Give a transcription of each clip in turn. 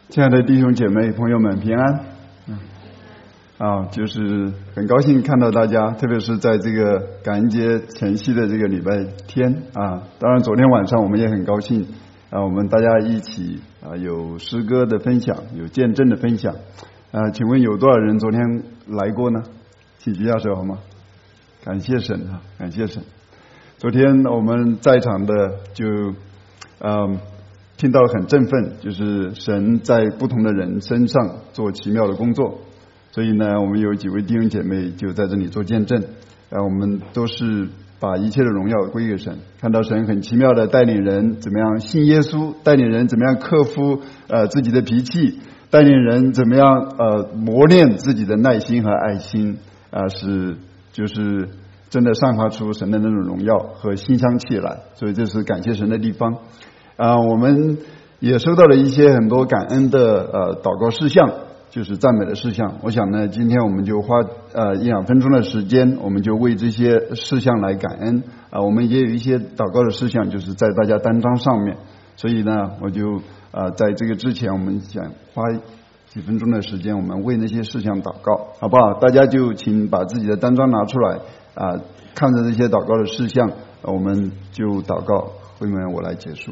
亲爱的弟兄姐妹朋友们平安。就是很高兴看到大家，特别是在这个感恩节前夕的这个礼拜天当然昨天晚上我们也很高兴我们大家一起有诗歌的分享，有见证的分享请问有多少人昨天来过呢？请举下手好吗？感谢神感谢神。昨天我们在场的就听到很振奋，就是神在不同的人身上做奇妙的工作。所以呢，我们有几位弟兄姐妹就在这里做见证我们都是把一切的荣耀归给神，看到神很奇妙的带领人怎么样信耶稣，带领人怎么样克服自己的脾气，带领人怎么样磨练自己的耐心和爱心使就是真的散发出神的那种荣耀和馨香气来。所以这是感谢神的地方我们也收到了一些很多感恩的祷告事项，就是赞美的事项。我想呢，今天我们就花1-2分钟的时间，我们就为这些事项来感恩我们也有一些祷告的事项就是在大家单张上面，所以呢我就在这个之前我们想花几分钟的时间，我们为那些事项祷告，好不好？大家就请把自己的单张拿出来看着这些祷告的事项我们就祷告，会面我来结束。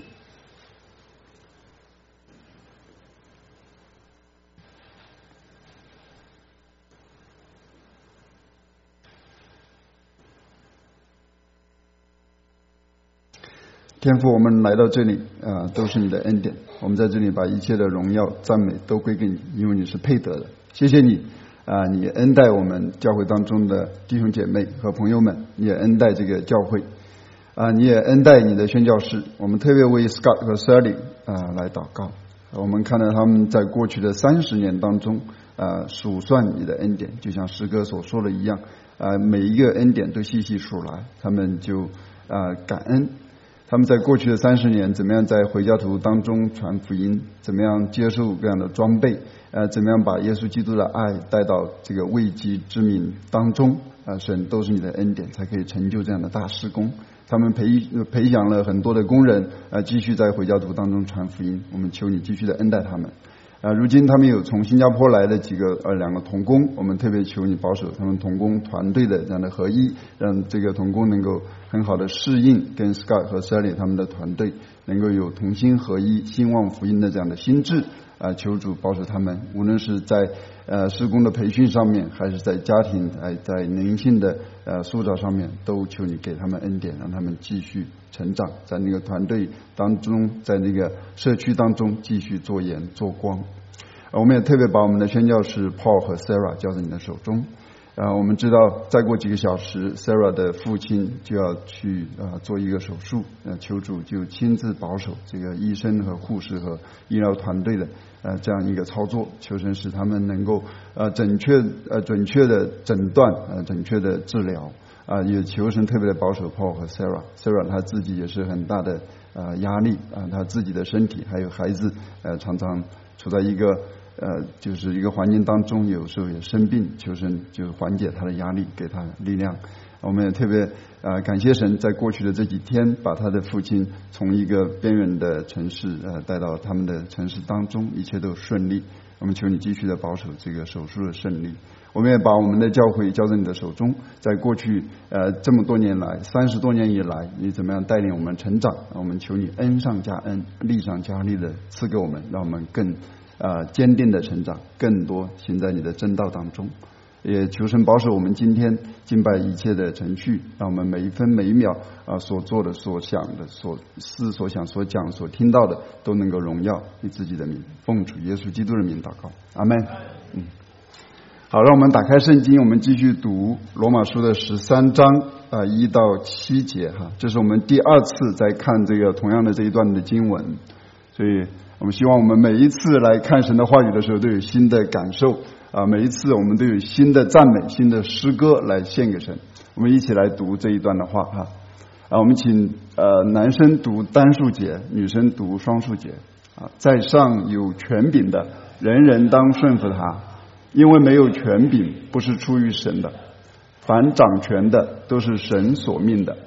天父，我们来到这里都是你的恩典，我们在这里把一切的荣耀赞美都归给你，因为你是配得的。谢谢你你恩待我们教会当中的弟兄姐妹和朋友们，你也恩待这个教会你也恩待你的宣教士。我们特别为 Scott 和 Sally 来祷告。我们看到他们在过去的30年当中数算你的恩典，就像诗歌所说的一样每一个恩典都细细数来，他们就感恩。他们在过去的30年怎么样在回教徒当中传福音，怎么样接受各样的装备怎么样把耶稣基督的爱带到这个未及之民当中神都是你的恩典才可以成就这样的大事工。他们培养了很多的工人继续在回教徒当中传福音，我们求你继续的恩待他们如今他们有从新加坡来的2个同工，我们特别求你保守他们同工团队的这样的合一，让这个同工能够很好的适应跟 Scott 和 Sally 他们的团队，能够有同心合一兴旺福音的这样的心智求主保守他们，无论是在事工的培训上面，还是在家庭在灵性的塑造上面，都求你给他们恩典，让他们继续成长，在那个团队当中，在那个社区当中继续做盐做光我们也特别把我们的宣教士 Paul 和 Sarah 交在你的手中我们知道再过几个小时 Sarah 的父亲就要去做一个手术求主就亲自保守这个医生和护士和医疗团队的这样一个操作，求神使他们能够准确的诊断准确的治疗也求神特别的保守 Paul 和 Sarah 他自己也是很大的压力他自己的身体还有孩子常常处在一个就是一个环境当中，有时候也生病，求神就是缓解他的压力，给他力量。我们也特别感谢神，在过去的这几天把他的父亲从一个边缘的城市带到他们的城市当中，一切都顺利。我们求你继续的保守这个手术的胜利。我们也把我们的教会交在你的手中，在过去这么多年来30多年以来，你怎么样带领我们成长，我们求你恩上加恩，利上加利的赐给我们，让我们更坚定的成长，更多行在你的真道当中。也求神保守我们今天敬拜一切的程序，让我们每一分每一秒所做的所想的所思所想所讲所听到的都能够荣耀你自己的名，奉主耶稣基督的名祷告，阿们好，让我们打开圣经，我们继续读罗马书的13章1到7节这是我们第2次在看这个同样的这一段的经文，所以我们希望我们每一次来看神的话语的时候都有新的感受每一次我们都有新的赞美新的诗歌来献给神。我们一起来读这一段的话我们请男生读单数节，女生读双数节在上有权柄的人人当顺服他，因为没有权柄不是出于神的，凡掌权的都是神所命的。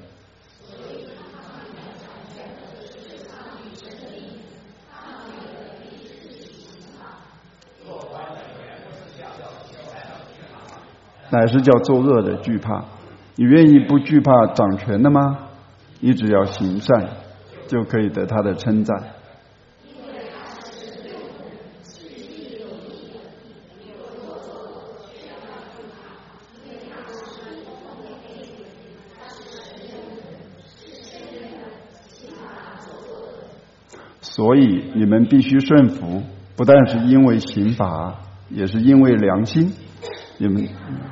乃是叫作恶的惧怕。你愿意不惧怕掌权的吗？你只要行善，就可以得他的称赞。所以你们必须顺服，不但是因为刑罚，也是因为良心。你们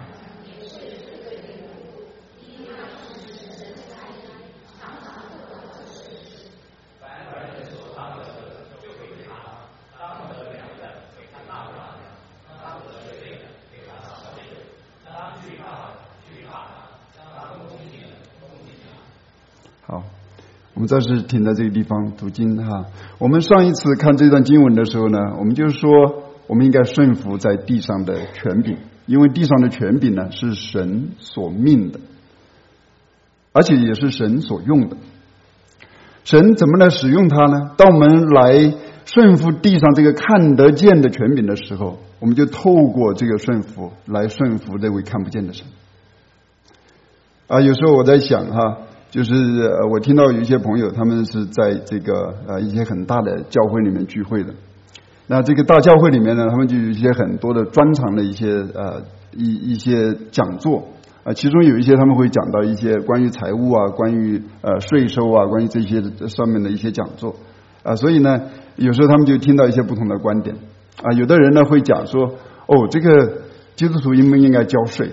好，我们暂时停在这个地方读经哈。我们上一次看这段经文的时候呢，我们就是说我们应该顺服在地上的权柄，因为地上的权柄呢是神所命的，而且也是神所用的。神怎么来使用它呢？当我们来顺服地上这个看得见的权柄的时候，我们就透过这个顺服来顺服这位看不见的神。有时候我在想哈，就是我听到有一些朋友，他们是在这个一些很大的教会里面聚会的。那这个大教会里面呢，他们就有一些很多的专长的一些讲座其中有一些他们会讲到一些关于财务关于税收关于这些上面的一些讲座所以呢，有时候他们就听到一些不同的观点有的人呢会讲说，这个基督徒应不应该交税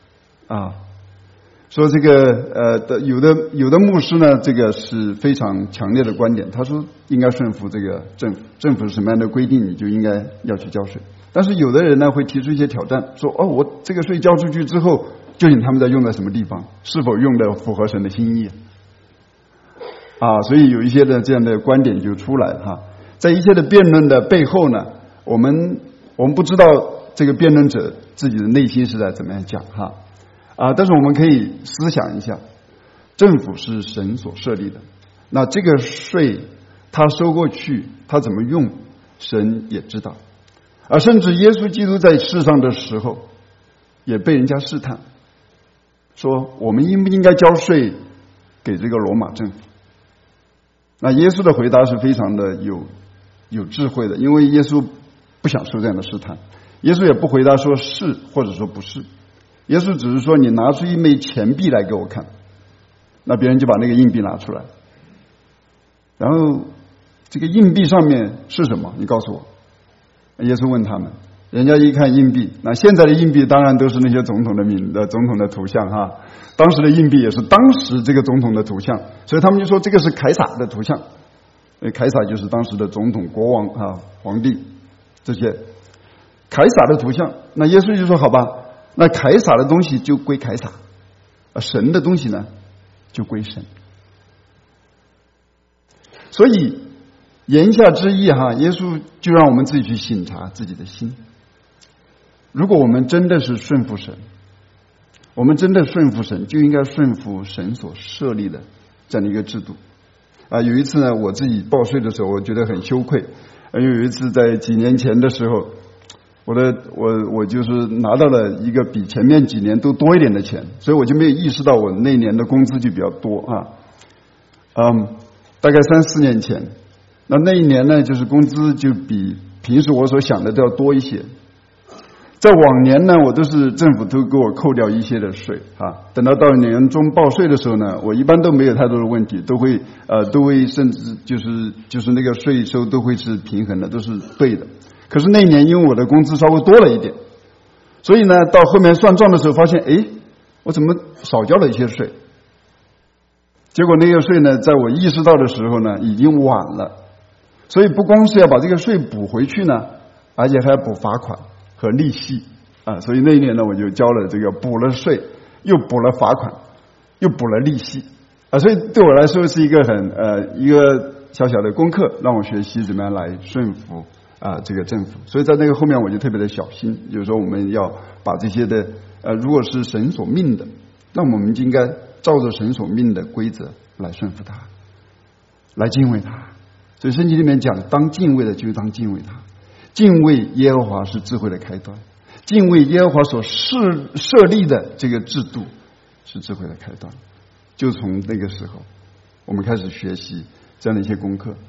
说这个有的牧师呢，这个是非常强烈的观点，他说应该顺服这个政府什么样的规定，你就应该要去交税。但是有的人呢会提出一些挑战，说我这个税交出去之后，究竟他们在用在什么地方，是否用的符合神的心意所以有一些的这样的观点就出来在一切的辩论的背后呢，我们不知道这个辩论者自己的内心是在怎么样讲但是我们可以思想一下，政府是神所设立的，那这个税他收过去，他怎么用，神也知道甚至耶稣基督在世上的时候也被人家试探，说我们应不应该交税给这个罗马政府。那耶稣的回答是非常的有智慧的，因为耶稣不想受这样的试探，耶稣也不回答说是或者说不是，耶稣只是说你拿出一枚钱币来给我看，那别人就把那个硬币拿出来，然后这个硬币上面是什么？你告诉我。耶稣问他们，人家一看硬币，那现在的硬币当然都是那些总统的图像当时的硬币也是当时这个总统的图像，所以他们就说这个是凯撒的图像，凯撒就是当时的总统、国王皇帝这些凯撒的图像。那耶稣就说好吧，那凯撒的东西就归凯撒，神的东西呢就归神。所以言下之意耶稣就让我们自己去省察自己的心。如果我们真的是顺服神，我们真的顺服神，就应该顺服神所设立的这样的一个制度有一次呢，我自己报税的时候，我觉得很羞愧因为有一次在几年前的时候，我就是拿到了一个比前面几年都多一点的钱，所以我就没有意识到我那年的工资就比较多大概3-4年前，那一年呢，就是工资就比平时我所想的都要多一些。在往年呢，我都是政府都给我扣掉一些的税等到年终报税的时候呢，我一般都没有太多的问题，都会甚至就是那个税收都会是平衡的，都是对的。可是那一年因为我的工资稍微多了一点，所以呢到后面算账的时候发现我怎么少交了一些税，结果那个税呢在我意识到的时候呢已经晚了，所以不光是要把这个税补回去呢，而且还要补罚款和利息所以那一年呢我就交了这个补了税，又补了罚款，又补了利息所以对我来说是一个一个小小的功课，让我学习怎么样来顺服这个政府。所以在那个后面我就特别的小心，就是说我们要把这些的如果是神所命的，那我们就应该照着神所命的规则来顺服他，来敬畏他。所以圣经里面讲，当敬畏的就当敬畏他，敬畏耶和华是智慧的开端， 敬畏耶和华所设立的这个制度是智慧的开端。就从那个时候，我们开始学习这样的一些功课。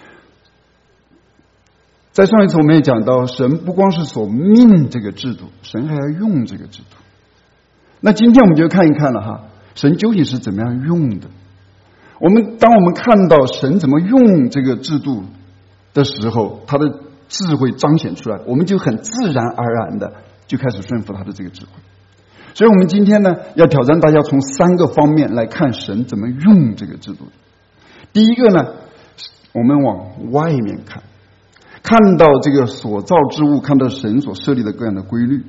在上一次我们也讲到，神不光是所命这个制度，神还要用这个制度。那今天我们就看一看了哈，神究竟是怎么样用的。当我们看到神怎么用这个制度的时候，他的智慧彰显出来，我们就很自然而然的就开始顺服他的这个智慧。所以我们今天呢，要挑战大家从3个方面来看神怎么用这个制度。第一个呢，我们往外面看，看到这个所造之物，看到神所设立的各样的规律，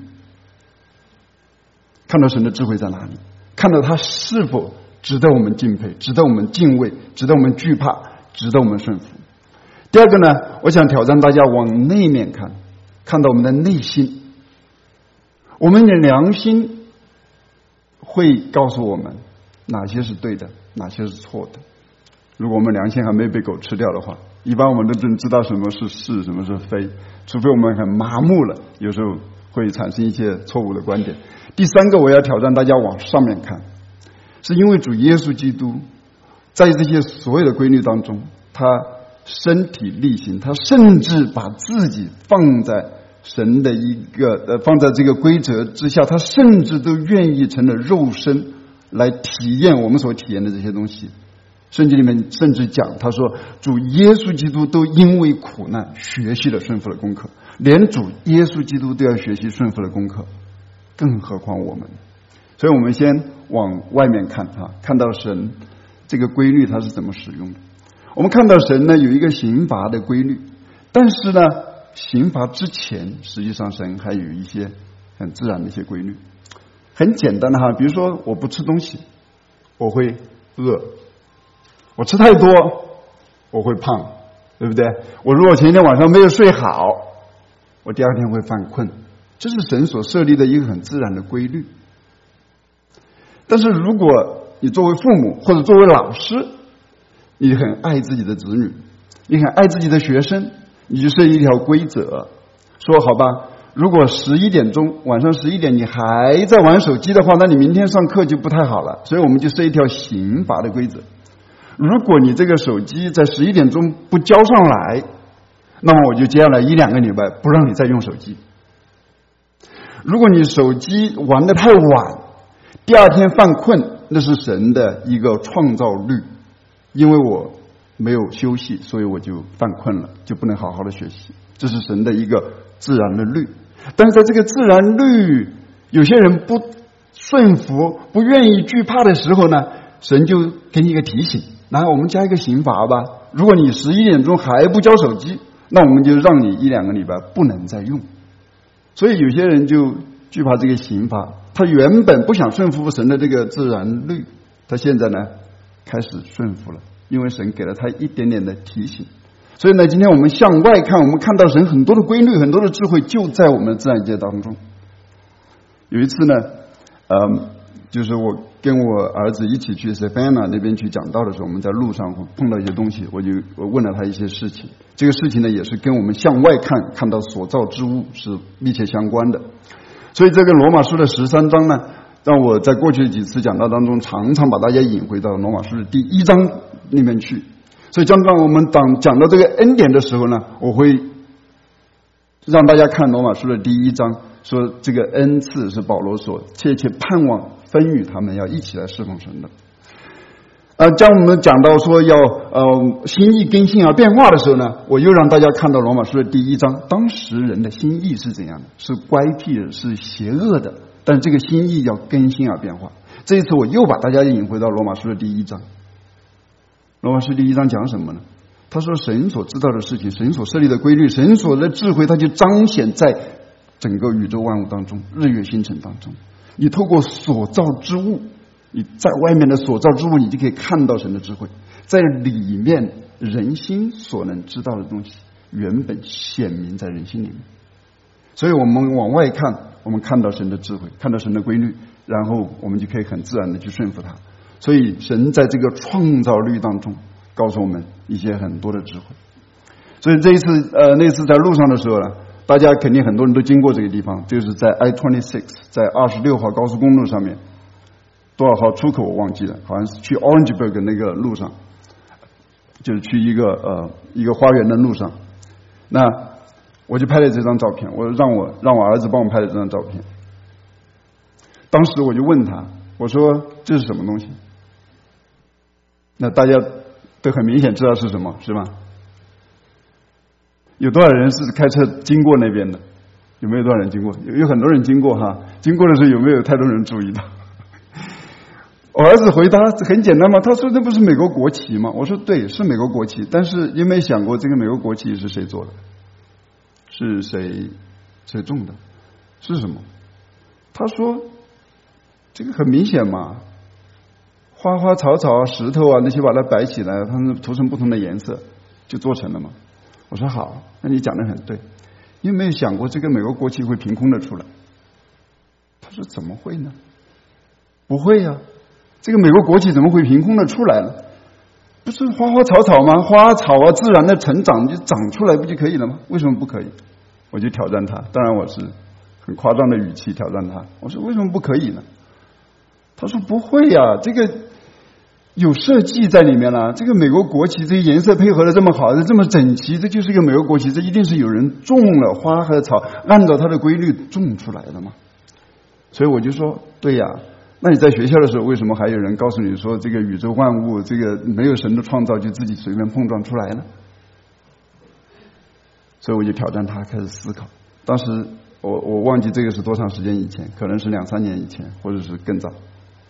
看到神的智慧在哪里，看到他是否值得我们敬佩，值得我们敬畏，值得我们惧怕，值得我们顺服。第二个呢，我想挑战大家往内面看，看到我们的内心。我们的良心会告诉我们哪些是对的，哪些是错的。如果我们良心还没被狗吃掉的话，一般我们都真知道什么是是，什么是非，除非我们很麻木了，有时候会产生一些错误的观点。第3个，我要挑战大家往上面看，是因为主耶稣基督在这些所有的规律当中，他身体力行，他甚至把自己放在神的放在这个规则之下，他甚至都愿意成了肉身来体验我们所体验的这些东西。圣经里面甚至讲，他说主耶稣基督都因为苦难学习了顺服的功课，连主耶稣基督都要学习顺服的功课，更何况我们。所以我们先往外面看看到神这个规律他是怎么使用的。我们看到神呢有一个刑罚的规律，但是呢刑罚之前实际上神还有一些很自然的一些规律，很简单的比如说我不吃东西我会饿，我吃太多我会胖，对不对？我如果前一天晚上没有睡好，我第2天会犯困，这是神所设立的一个很自然的规律。但是如果你作为父母或者作为老师，你很爱自己的子女，你很爱自己的学生，你就设一条规则，说好吧，如果11点钟晚上11点你还在玩手机的话，那你明天上课就不太好了。所以我们就设一条刑罚的规则，如果你这个手机在11点钟不交上来，那么我就接下来1-2个礼拜不让你再用手机。如果你手机玩得太晚，第2天犯困，那是神的一个创造律，因为我没有休息，所以我就犯困了，就不能好好的学习，这是神的一个自然的律。但是在这个自然律有些人不顺服，不愿意惧怕的时候呢，神就给你一个提醒，然后我们加一个刑罚吧，如果你11点钟还不交手机，那我们就让你1-2个礼拜不能再用。所以有些人就惧怕这个刑罚，他原本不想顺服神的这个自然律，他现在呢开始顺服了，因为神给了他一点点的提醒。所以呢，今天我们向外看，我们看到神很多的规律，很多的智慧就在我们的自然界当中。有一次呢就是我跟我儿子一起去 Savannah 那边去讲道的时候，我们在路上碰到一些东西，我问了他一些事情。这个事情呢也是跟我们向外看到所造之物是密切相关的。所以这个罗马书的13章呢，让我在过去的几次讲道当中常常把大家引回到罗马书的第1章里面去。所以当我们讲到这个恩典的时候呢，我会让大家看罗马书的第1章，说这个恩赐是保罗所切切盼望分与他们要一起来侍奉神的。当我们讲到说要心意更新而变化的时候呢，我又让大家看到罗马书的第1章，当时人的心意是怎样的，是乖僻的，是邪恶的，但这个心意要更新而变化。这一次我又把大家引回到罗马书的第1章。罗马书第1章讲什么呢？他说神所知道的事情，神所设立的规律，神所的智慧，它就彰显在整个宇宙万物当中，日月星辰当中。你透过所造之物，你在外面的所造之物，你就可以看到神的智慧，在里面人心所能知道的东西原本显明在人心里面。所以我们往外看，我们看到神的智慧，看到神的规律，然后我们就可以很自然的去顺服他。所以神在这个创造律当中告诉我们一些很多的智慧。所以这一次那次在路上的时候呢， 大家肯定很多人都经过这个地方，就是在 I-26， 在26号高速公路上面，多少号出口我忘记了，好像是去 Orangeburg 那个路上，就是去一个花园的路上。那我就拍了这张照片，我让我儿子帮我拍了这张照片。当时我就问他，我说这是什么东西？那大家都很明显知道是什么，是吧？有多少人是开车经过那边的？有没有多少人经过？有很多人经过哈。经过的时候有没有太多人注意到？我儿子回答很简单嘛，他说这不是美国国旗吗？我说对，是美国国旗，但是有没有想过这个美国国旗是谁做的？是谁种的？是什么？他说这个很明显嘛，花花草草、石头啊那些把它摆起来，它们涂成不同的颜色就做成了嘛。我说好，那你讲得很对。你有没有想过这个美国国旗会凭空的出来？他说怎么会呢？不会呀，这个美国国旗怎么会凭空的出来呢？不是花花草草吗？花草啊，自然的成长就长出来不就可以了吗？为什么不可以？我就挑战他，当然我是很夸张的语气挑战他。我说为什么不可以呢？他说不会呀，这个有设计在里面了。这个美国国旗这些颜色配合的这么好，这么整齐，这就是一个美国国旗，这一定是有人种了花和草，按照它的规律种出来的嘛。所以我就说对呀，那你在学校的时候为什么还有人告诉你说这个宇宙万物这个没有神的创造就自己随便碰撞出来呢？所以我就挑战他开始思考。当时我忘记这个是多长时间以前，可能是2-3年以前，或者是更早。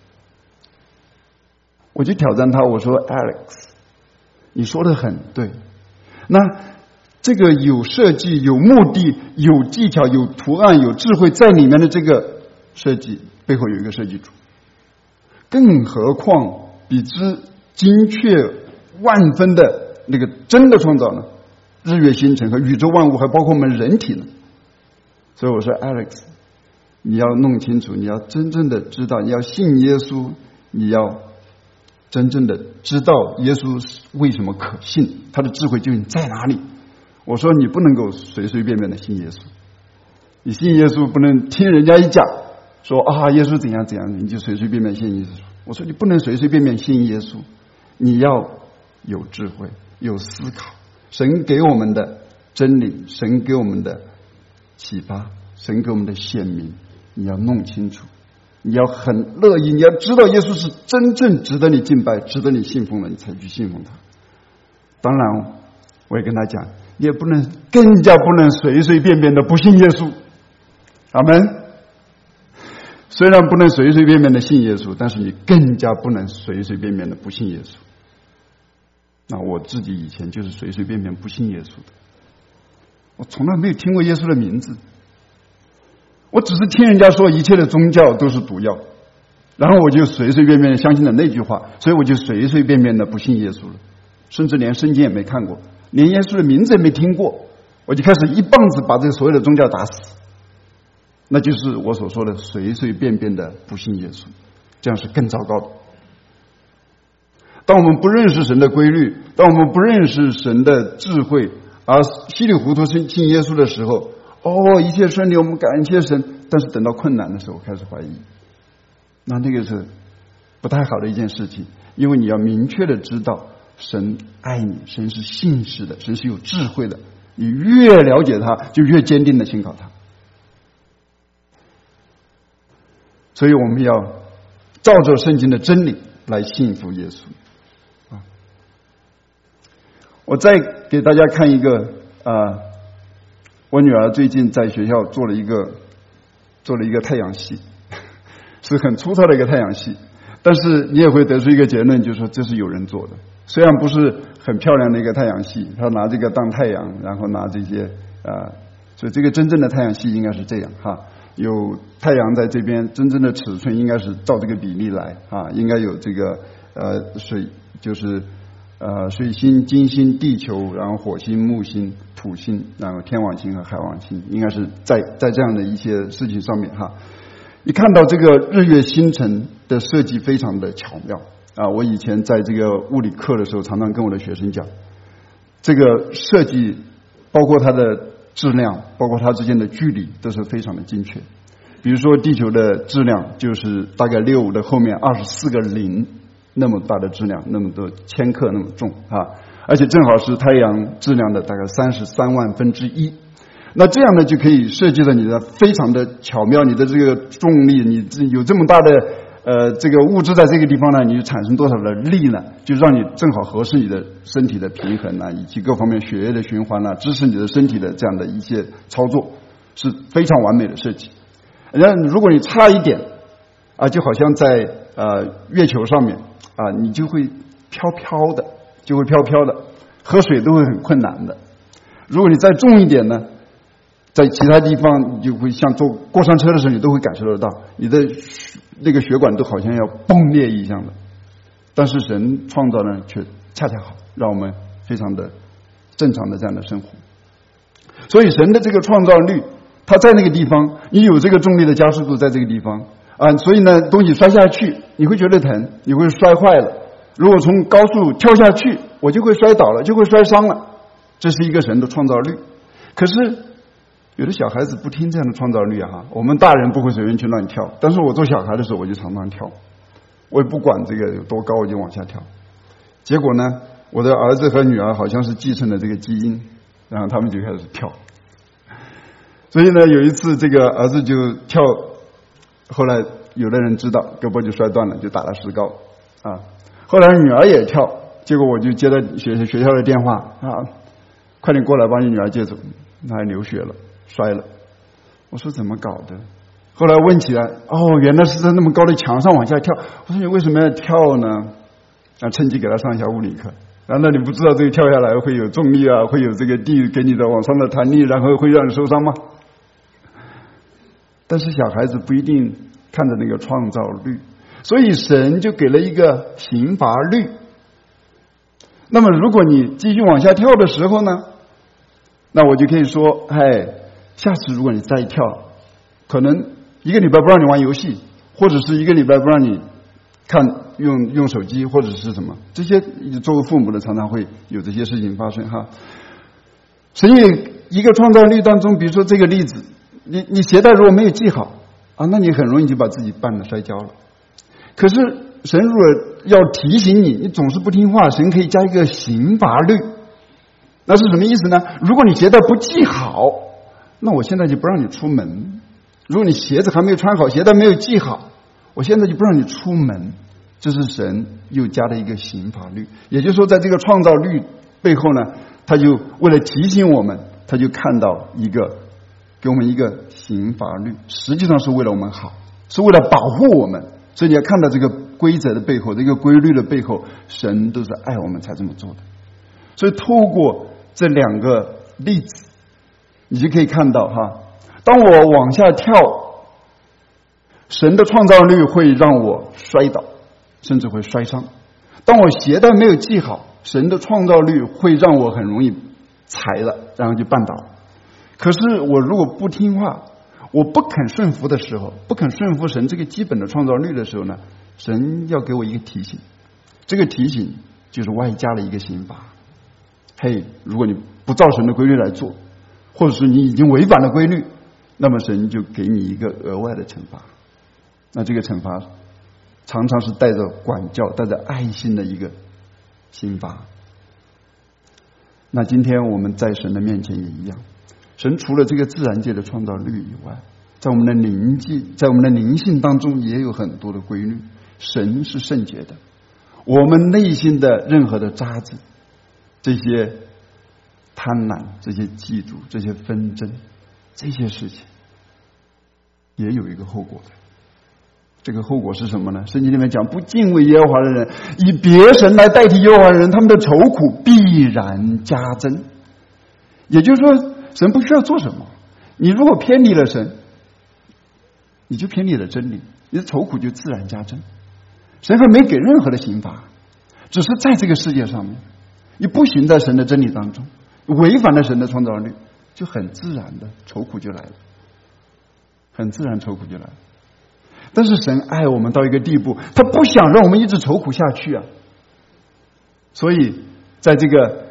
我就挑战他，我说 Alex， 你说的很对，那这个有设计、有目的、有技巧、有图案、有智慧在里面的这个设计背后有一个设计主，更何况比之精确万分的那个真的创造呢？日月星辰和宇宙万物，还包括我们人体呢。所以我说 Alex， 你要弄清楚，你要真正的知道，你要信耶稣，你要真正的知道耶稣为什么可信，他的智慧究竟在哪里。我说你不能够随随便便的信耶稣，你信耶稣不能听人家一讲说啊耶稣怎样怎样，你就随随便便信耶稣。我说你不能随随便便信耶稣，你要有智慧，有思考。神给我们的真理，神给我们的启发，神给我们的显明，你要弄清楚，你要很乐意，你要知道耶稣是真正值得你敬拜、值得你信奉的，你才去信奉他。当然我也跟他讲，你也不能，更加不能随随便便的不信耶稣。阿们。虽然不能随随便便的信耶稣，但是你更加不能随随便便的不信耶稣。那我自己以前就是随随便便不信耶稣的，我从来没有听过耶稣的名字，我只是听人家说一切的宗教都是毒药，然后我就随随便便的相信了那句话，所以我就随随便便的不信耶稣了，甚至连圣经也没看过，连耶稣的名字也没听过，我就开始一棒子把这个所有的宗教打死。那就是我所说的随随便便的不信耶稣，这样是更糟糕的。当我们不认识神的规律，当我们不认识神的智慧，而稀里糊涂信耶稣的时候，一切顺利，我们感谢神，但是等到困难的时候开始怀疑，那个是不太好的一件事情。因为你要明确的知道神爱你，神是信实的，神是有智慧的，你越了解他就越坚定的信靠他。所以我们要照着圣经的真理来信服耶稣。我再给大家看一个我女儿最近在学校做了一个太阳系，是很粗糙的一个太阳系，但是你也会得出一个结论，就是说这是有人做的。虽然不是很漂亮的一个太阳系，他拿这个当太阳，然后拿这些所以这个真正的太阳系应该是这样哈，有太阳在这边，真正的尺寸应该是照这个比例来应该有这个水就是水星、金星、地球，然后火星、木星、土星，然后天王星和海王星，应该是在这样的一些事情上面哈。你看到这个日月星辰的设计非常的巧妙我以前在这个物理课的时候，常常跟我的学生讲，这个设计包括它的质量，包括它之间的距离都是非常的精确。比如说地球的质量就是大概6的后面24个0那么大的质量，那么多千克那么重啊，而且正好是太阳质量的大概33万分之一。那这样呢就可以设计的你的非常的巧妙，你的这个重力，你有这么大的这个物质在这个地方呢，你就产生多少的力呢，就让你正好合适你的身体的平衡啊，以及各方面血液的循环啊，支持你的身体的这样的一些操作，是非常完美的设计。如果你差一点啊，就好像在月球上面啊，你就会飘飘的，喝水都会很困难的。如果你再重一点呢，在其他地方你就会像坐过山车的时候，你都会感受得到，你的那个血管都好像要崩裂一样的。但是神创造呢，却恰恰好，让我们非常的正常的这样的生活。所以神的这个创造率，它在那个地方，你有这个重力的加速度在这个地方啊，所以呢，东西摔下去你会觉得疼，你会摔坏了。如果从高速跳下去，我就会摔倒了，就会摔伤了。这是一个神的创造律。可是有的小孩子不听这样的创造律啊，我们大人不会随便去乱跳，但是我做小孩的时候我就常常跳，我也不管这个有多高，我就往下跳。结果呢，我的儿子和女儿好像是继承了这个基因，然后他们就开始跳。所以呢，有一次这个儿子就跳，后来有的人知道，胳膊就摔断了，就打了石膏啊。后来女儿也跳，结果我就接到学校的电话啊，快点过来把你女儿接走，她还流血了，摔了。我说怎么搞的？后来问起来，哦，原来是在那么高的墙上往下跳。我说你为什么要跳呢？啊，趁机给她上一下物理课。难道你不知道这个跳下来会有重力啊，会有这个地给你的往上的弹力，然后会让你受伤吗？但是小孩子不一定看着那个创造律，所以神就给了一个刑罚律。那么如果你继续往下跳的时候呢，那我就可以说，下次如果你再跳，可能1个礼拜不让你玩游戏，或者是1个礼拜不让你看用手机，或者是什么，这些作为父母的常常会有这些事情发生哈。所以一个创造律当中，比如说这个例子，你鞋带如果没有系好啊，那你很容易就把自己绊了摔跤了。可是神如果要提醒你，你总是不听话，神可以加一个刑罚律。那是什么意思呢？如果你鞋带不系好，那我现在就不让你出门。如果你鞋子还没有穿好，鞋带没有系好，我现在就不让你出门。这是神又加了一个刑罚律。也就是说，在这个创造律背后呢，他就为了提醒我们，他就看到给我们一个刑罚律，实际上是为了我们好，是为了保护我们。所以你要看到这个规则的背后，这个规律的背后，神都是爱我们才这么做的。所以透过这2个例子，你就可以看到哈，当我往下跳，神的创造律会让我摔倒，甚至会摔伤。当我鞋带没有系好，神的创造律会让我很容易踩了，然后就绊倒。可是我如果不听话，我不肯顺服的时候，不肯顺服神这个基本的创造律的时候呢，神要给我一个提醒，这个提醒就是外加了一个刑罚。如果你不照神的规律来做，或者是你已经违反了规律，那么神就给你一个额外的惩罚。那这个惩罚常常是带着管教、带着爱心的一个刑罚。那今天我们在神的面前也一样，神除了这个自然界的创造律以外，在我们的灵性当中也有很多的规律。神是圣洁的，我们内心的任何的渣子，这些贪婪、这些嫉妒、这些纷争，这些事情也有一个后果的。这个后果是什么呢？圣经里面讲，不敬畏耶和华的人，以别神来代替耶和华的人，他们的愁苦必然加增。也就是说，神不需要做什么，你如果偏离了神，你就偏离了真理，你的愁苦就自然加增。神还没给任何的刑罚，只是在这个世界上面，你不行在神的真理当中，违反了神的创造律，就很自然的愁苦就来了，很自然愁苦就来了。但是神爱我们到一个地步，他不想让我们一直愁苦下去啊。所以在这个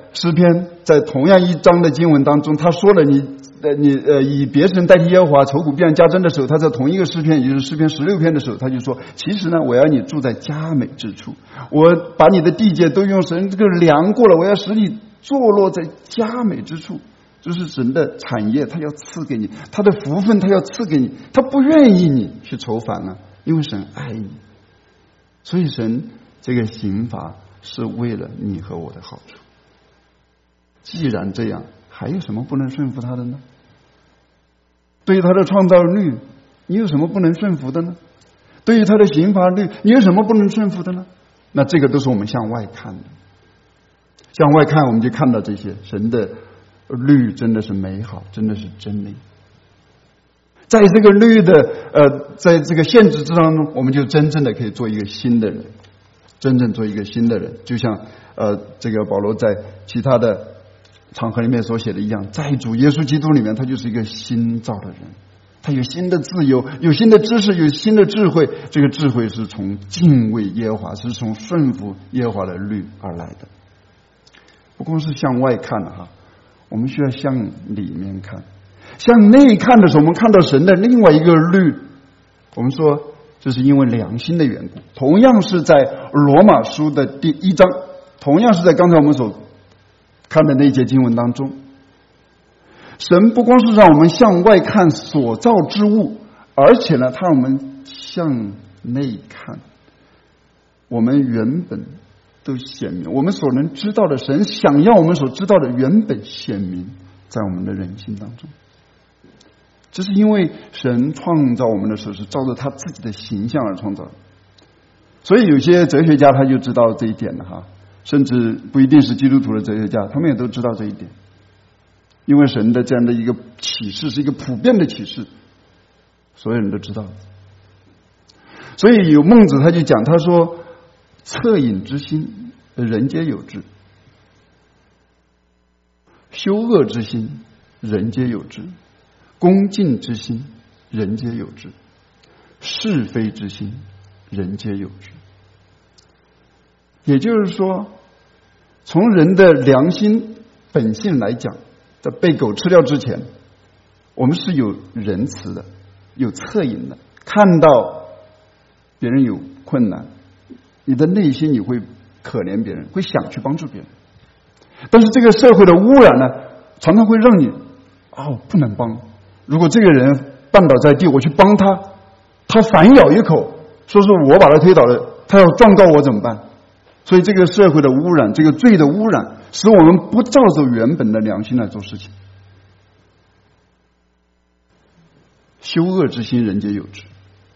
诗篇在同样一章的经文当中，他说了以别神代替耶和华，愁苦必然加增的时候，他在同一个诗篇，也就是诗篇16篇的时候，他就说，其实呢，我要你住在佳美之处，我把你的地界都用神这个量过了，我要使你坐落在佳美之处。就是神的产业，他要赐给你，他的福分他要赐给你，他不愿意你去愁烦了，因为神爱你，所以神这个刑罚是为了你和我的好处。既然这样，还有什么不能顺服他的呢？对于他的创造律，你有什么不能顺服的呢？对于他的刑罚律，你有什么不能顺服的呢？那这个都是我们向外看的，向外看我们就看到这些神的律真的是美好，真的是真理。在这个律的在这个限制之当中，我们就真正的可以做一个新的人，真正做一个新的人。就像这个保罗在其他的场合里面所写的一样，在主耶稣基督里面，他就是一个新造的人，他有新的自由，有新的知识，有新的智慧。这个智慧是从敬畏耶和华，是从顺服耶和华的律而来的。不光是向外看哈，我们需要向里面看。向内看的时候，我们看到神的另外一个律。我们说这是因为良心的缘故，同样是在罗马书的第1章，同样是在刚才我们所看的那一节经文当中，神不光是让我们向外看所造之物，而且呢，他让我们向内看，我们原本都显明，我们所能知道的，神想要我们所知道的原本显明在我们的人心当中。这是因为神创造我们的时候是照着他自己的形象而创造的，所以有些哲学家他就知道这一点了哈，甚至不一定是基督徒的哲学家，他们也都知道这一点。因为神的这样的一个启示是一个普遍的启示，所有人都知道。所以有孟子他就讲，他说恻隐之心人皆有之，羞恶之心人皆有之，恭敬之心人皆有之，是非之心人皆有之。也就是说，从人的良心本性来讲，在被狗吃掉之前，我们是有仁慈的，有恻隐的。看到别人有困难，你的内心你会可怜别人，会想去帮助别人。但是这个社会的污染呢，常常会让你不能帮。如果这个人绊倒在地，我去帮他，他反咬一口，说是我把他推倒了，他要状告我怎么办？所以这个社会的污染，这个罪的污染，使我们不照着原本的良心来做事情。羞恶之心人皆有之。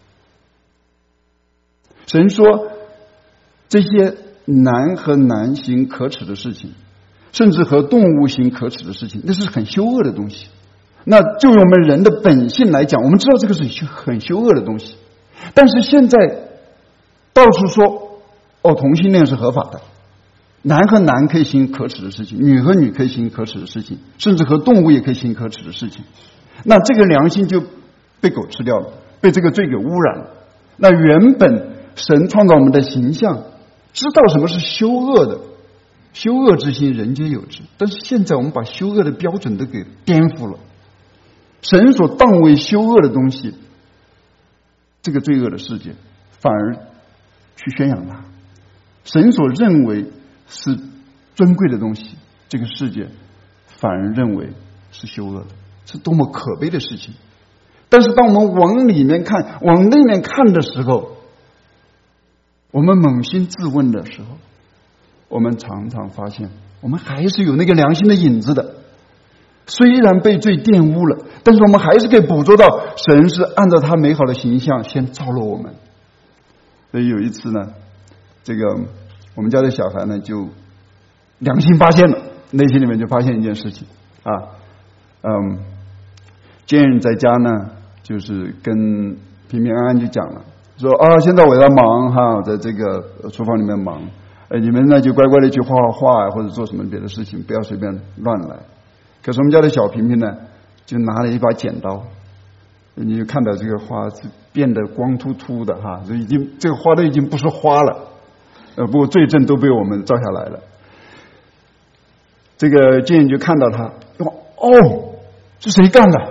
神说这些男和男行可耻的事情，甚至和动物行可耻的事情，那是很羞恶的东西。那就用我们人的本性来讲，我们知道这个是很羞恶的东西。但是现在到处说同性恋是合法的，男和男可以行可耻的事情，女和女可以行可耻的事情，甚至和动物也可以行可耻的事情。那这个良心就被狗吃掉了，被这个罪给污染了。那原本神创造我们的形象，知道什么是羞恶的，羞恶之心人皆有之。但是现在我们把羞恶的标准都给颠覆了，神所当为羞恶的东西，这个罪恶的世界反而去宣扬它。神所认为是尊贵的东西，这个世界反而认为是羞恶的，是多么可悲的事情。但是当我们往里面看，往内面看的时候，我们扪心自问的时候，我们常常发现我们还是有那个良心的影子的。虽然被罪玷污了，但是我们还是可以捕捉到神是按照他美好的形象先造了我们。所以有一次呢，这个我们家的小孩呢就良心发现了，内心里面就发现一件事情Jane 在家呢就是跟平平安安就讲了，说现在我在忙哈，在这个厨房里面忙，你们呢就乖乖的去画画或者做什么别的事情，不要随便乱来。可是我们家的小平平呢就拿了一把剪刀，你就看到这个花是变得光秃秃的哈，这个花都已经不是花了，不过罪证都被我们照下来了。 这个监狱就看到他，哦，是谁干的？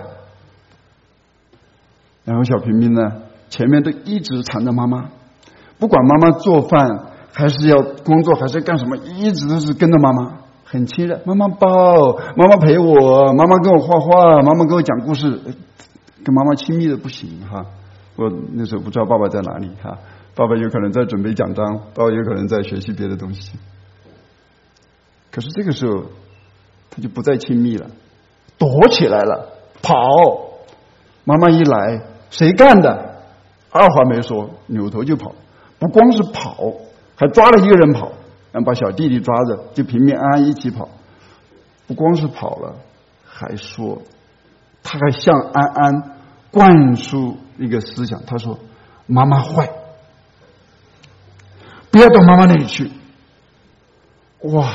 然后小平民呢，前面都一直缠着妈妈，不管妈妈做饭还是要工作还是干什么，一直都是跟着妈妈，很亲热。妈妈抱，妈妈陪我，妈妈跟我画画，妈妈跟我讲故事，跟妈妈亲密的不行哈。我那时候不知道爸爸在哪里哈，爸爸有可能在准备讲章，爸爸有可能在学习别的东西。可是这个时候他就不再亲密了，躲起来了，跑。妈妈一来，谁干的？二话没说，扭头就跑。不光是跑，还抓了一个人跑，然后把小弟弟抓着，就平平安安一起跑。不光是跑了，还说，他还向安安灌输一个思想，他说妈妈坏，不要到妈妈那里去。哇！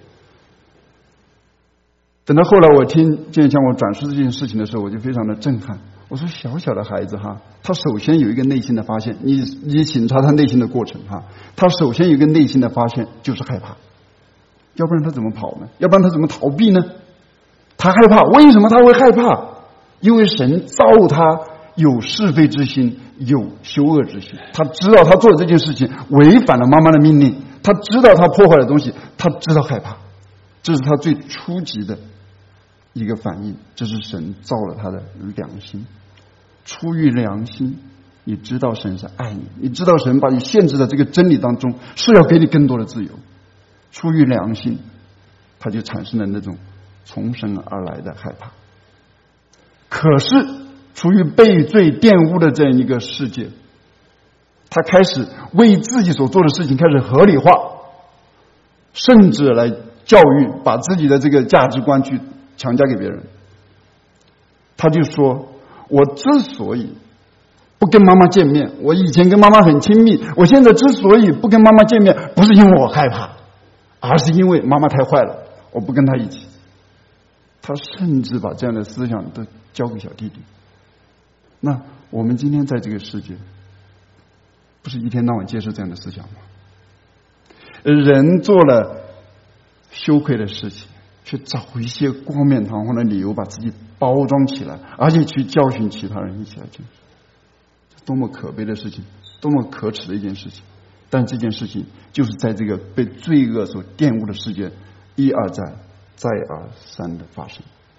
等到后来我听建向我转述这件事情的时候，我就非常的震撼。我说小小的孩子哈，他首先有一个内心的发现，你检查他内心的过程哈，他首先有一个内心的发现就是害怕，要不然他怎么跑呢？要不然他怎么逃避呢？他害怕，为什么他会害怕？因为神造他有是非之心，有羞恶之心。他知道他做的这件事情违反了妈妈的命令，他知道他破坏的东西，他知道害怕，这是他最初级的一个反应。这是神造了他的良心，出于良心，你知道神是爱你，你知道神把你限制在这个真理当中，是要给你更多的自由。出于良心，他就产生了那种从神而来的害怕。可是出于被罪玷污的这样一个世界，他开始为自己所做的事情开始合理化，甚至来教育，把自己的这个价值观去强加给别人。他就说，我之所以不跟妈妈见面，我以前跟妈妈很亲密，我现在之所以不跟妈妈见面，不是因为我害怕，而是因为妈妈太坏了，我不跟她一起。他甚至把这样的思想都交给小弟弟。那我们今天在这个世界，不是一天到晚接受这样的思想吗？人做了羞愧的事情，去找一些冠冕堂皇的理由把自己包装起来，而且去教训其他人一起来进行，多么可悲的事情，多么可耻的一件事情。但这件事情就是在这个被罪恶所玷污的世界一而再再而三的发生。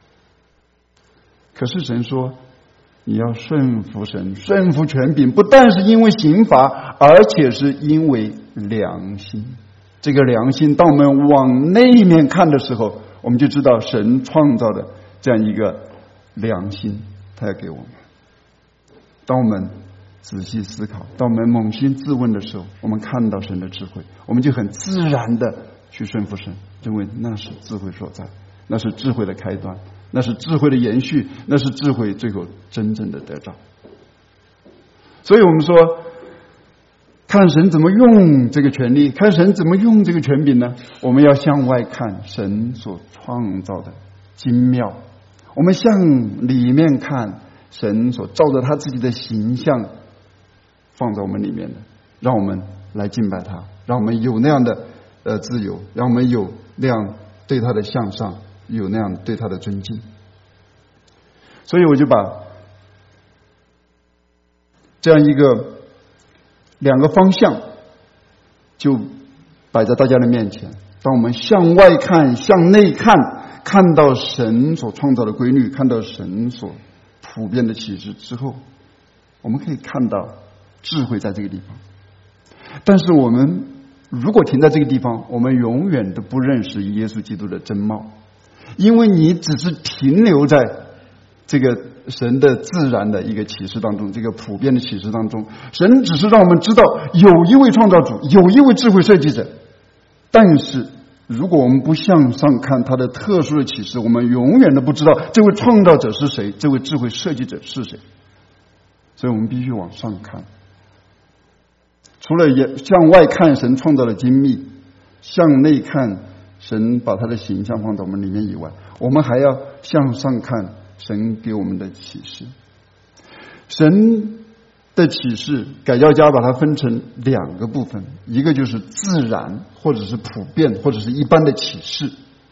可是神说，你要顺服神，顺服权柄，不但是因为刑罚，而且是因为良心。这个良心，当我们往那一面看的时候，我们就知道神创造的这样一个良心，他要给我们。当我们仔细思考，当我们扪心自问的时候，我们看到神的智慧，我们就很自然的去顺服神，认为那是智慧所在，那是智慧的开端，那是智慧的延续，那是智慧最后真正的得着。所以我们说，看神怎么用这个权利，看神怎么用这个权柄呢？我们要向外看神所创造的精妙，我们向里面看神所照着他自己的形象放在我们里面的，让我们来敬拜他，让我们有那样的自由，让我们有那样对他的向上，有那样对他的尊敬。所以我就把这样一个两个方向就摆在大家的面前。当我们向外看，向内看，看到神所创造的规律，看到神所普遍的启示之后，我们可以看到智慧在这个地方。但是我们如果停在这个地方，我们永远都不认识耶稣基督的真貌，因为你只是停留在这个神的自然的一个启示当中，这个普遍的启示当中，神只是让我们知道有一位创造主，有一位智慧设计者。但是如果我们不向上看他的特殊的启示，我们永远都不知道这位创造者是谁，这位智慧设计者是谁。所以我们必须往上看，除了向外看神创造的精密，向内看神把他的形象放在我们里面以外，我们还要向上看神给我们的启示。神的启示，改教家把它分成两个部分，一个就是自然或者是普遍或者是一般的启示，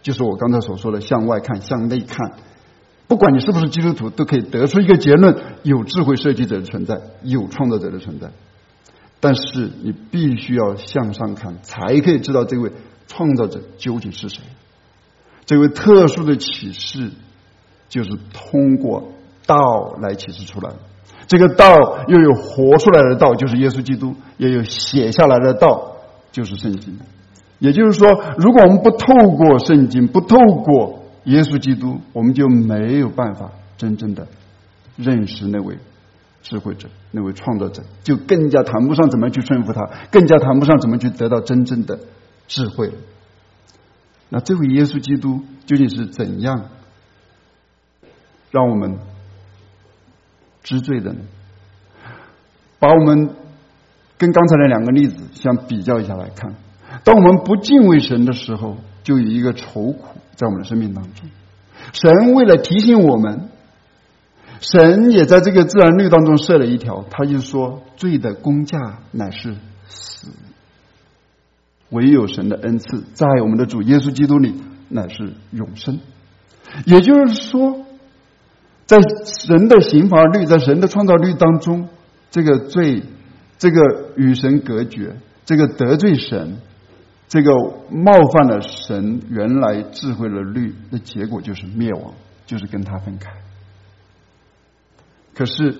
就是我刚才所说的向外看、向内看。不管你是不是基督徒，都可以得出一个结论：有智慧设计者的存在，有创造者的存在。但是你必须要向上看，才可以知道这位创造者究竟是谁。这位特殊的启示就是通过道来启示出来的。这个道又有活出来的道，就是耶稣基督，也有写下来的道，就是圣经。也就是说，如果我们不透过圣经，不透过耶稣基督，我们就没有办法真正的认识那位智慧者，那位创造者，就更加谈不上怎么去顺服他，更加谈不上怎么去得到真正的智慧。那这位耶稣基督究竟是怎样让我们知罪的呢？把我们跟刚才的两个例子相比较一下来看，当我们不敬畏神的时候，就有一个愁苦在我们的生命当中。神为了提醒我们，神也在这个自然律当中设了一条，他就说罪的工价乃是死，唯有神的恩赐在我们的主耶稣基督里乃是永生。也就是说，在神的刑罚律，在神的创造律当中，这个罪，这个与神隔绝，这个得罪神，这个冒犯了神原来智慧的律的结果就是灭亡，就是跟他分开。可是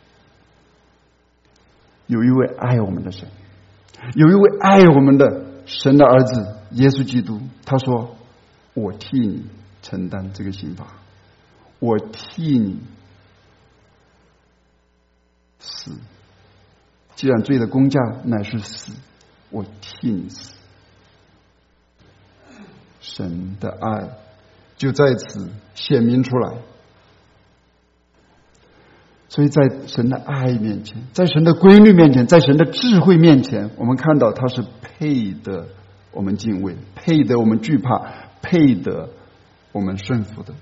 有一位爱我们的神，有一位爱我们的神的儿子耶稣基督，他说我替你承担这个刑罚，我替你死，既然罪的工价乃是死，我替你死。神的爱就在此显明出来。所以在神的爱面前，在神的规律面前，在神的智慧面前，我们看到他是配得我们敬畏，配得我们惧怕，配得我们顺服的。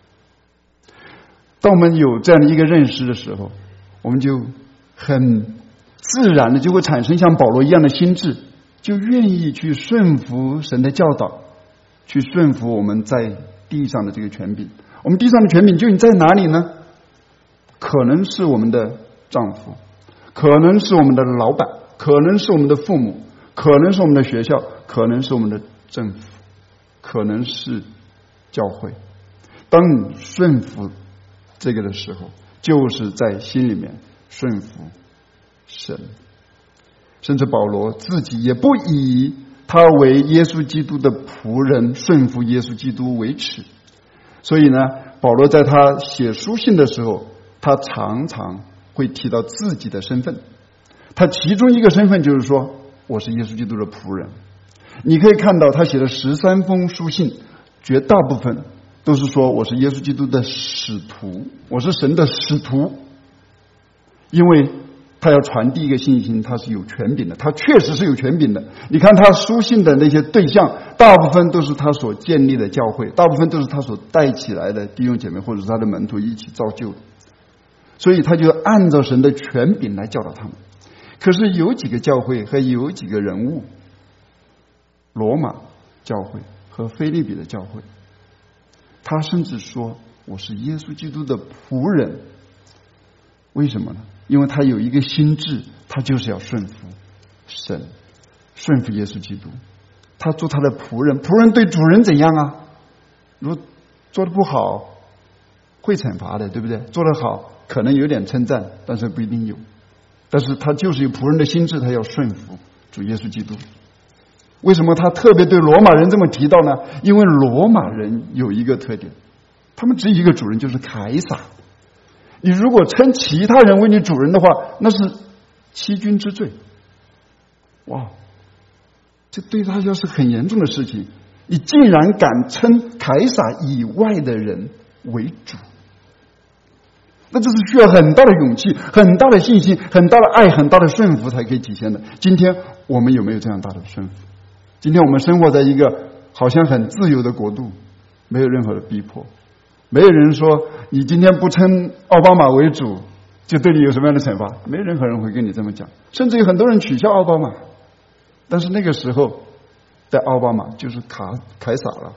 当我们有这样的一个认识的时候，我们就很自然的就会产生像保罗一样的心智，就愿意去顺服神的教导，去顺服我们在地上的这个权柄。我们地上的权柄究竟在哪里呢？可能是我们的丈夫，可能是我们的老板，可能是我们的父母，可能是我们的学校，可能是我们的政府，可能是教会。当你顺服这个的时候，就是在心里面顺服神。甚至保罗自己也不以他为耶稣基督的仆人，顺服耶稣基督为耻。所以呢，保罗在他写书信的时候，他常常会提到自己的身份。他其中一个身份就是说，我是耶稣基督的仆人。你可以看到他写的13封书信，绝大部分都是说我是耶稣基督的使徒，我是神的使徒。因为他要传递一个信息，他是有权柄的，他确实是有权柄的。你看他书信的那些对象，大部分都是他所建立的教会，大部分都是他所带起来的弟兄姐妹或者是他的门徒一起造就的。所以他就按照神的权柄来教导他们。可是有几个教会和有几个人物，罗马教会和腓立比的教会，他甚至说我是耶稣基督的仆人。为什么呢？因为他有一个心智，他就是要顺服神，顺服耶稣基督。他做他的仆人，仆人对主人怎样啊？如果做得不好会惩罚的，对不对？做得好可能有点称赞，但是不一定有。但是他就是有仆人的心智，他要顺服主耶稣基督。为什么他特别对罗马人这么提到呢？因为罗马人有一个特点，他们只有一个主人，就是凯撒。你如果称其他人为你主人的话，那是欺君之罪。哇，这对他要是很严重的事情。你竟然敢称凯撒以外的人为主，那这是需要很大的勇气、很大的信心、很大的爱、很大的顺服才可以体现的。今天我们有没有这样大的顺服？今天我们生活在一个好像很自由的国度，没有任何的逼迫，没有人说你今天不称奥巴马为主就对你有什么样的惩罚，没有任何人会跟你这么讲。甚至有很多人取笑奥巴马，但是那个时候的奥巴马就是凯撒了，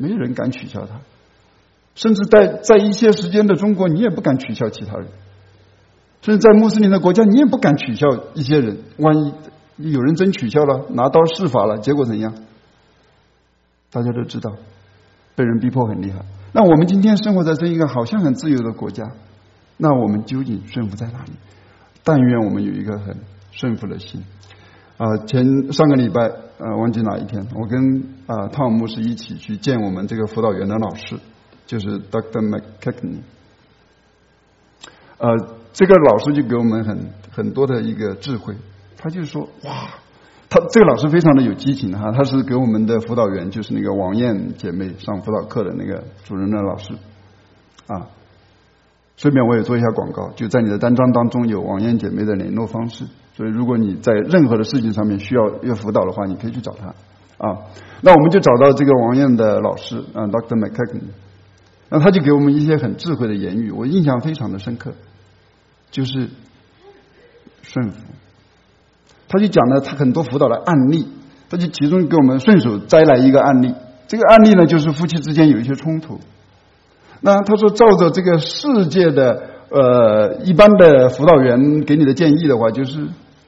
没有人敢取笑他，甚至在一些时间的中国，你也不敢取笑其他人，甚至在穆斯林的国家，你也不敢取笑一些人。万一有人真取笑了，拿刀试法了，结果怎样？大家都知道，被人逼迫很厉害。那我们今天生活在这一个好像很自由的国家，那我们究竟顺服在哪里？但愿我们有一个很顺服的心。上个礼拜忘记哪一天，我跟汤姆牧师一起去见我们这个辅导员的老师，就是 Dr. McKechnie。这个老师就给我们很多的一个智慧，他就说哇，这个老师非常的有激情哈，他是给我们的辅导员，就是那个王艳姐妹上辅导课的那个主任的老师啊。顺便我也做一下广告，就在你的单张当中有王艳姐妹的联络方式，所以如果你在任何的事情上面需要辅导的话，你可以去找他啊。那我们就找到这个王艳的老师Dr. McKechnie， 那他就给我们一些很智慧的言语，我印象非常的深刻，就是顺服。他就讲了他很多辅导的案例，他就其中给我们顺手摘来一个案例，这个案例呢就是夫妻之间有一些冲突。那他说照着这个世界的一般的辅导员给你的建议的话，就是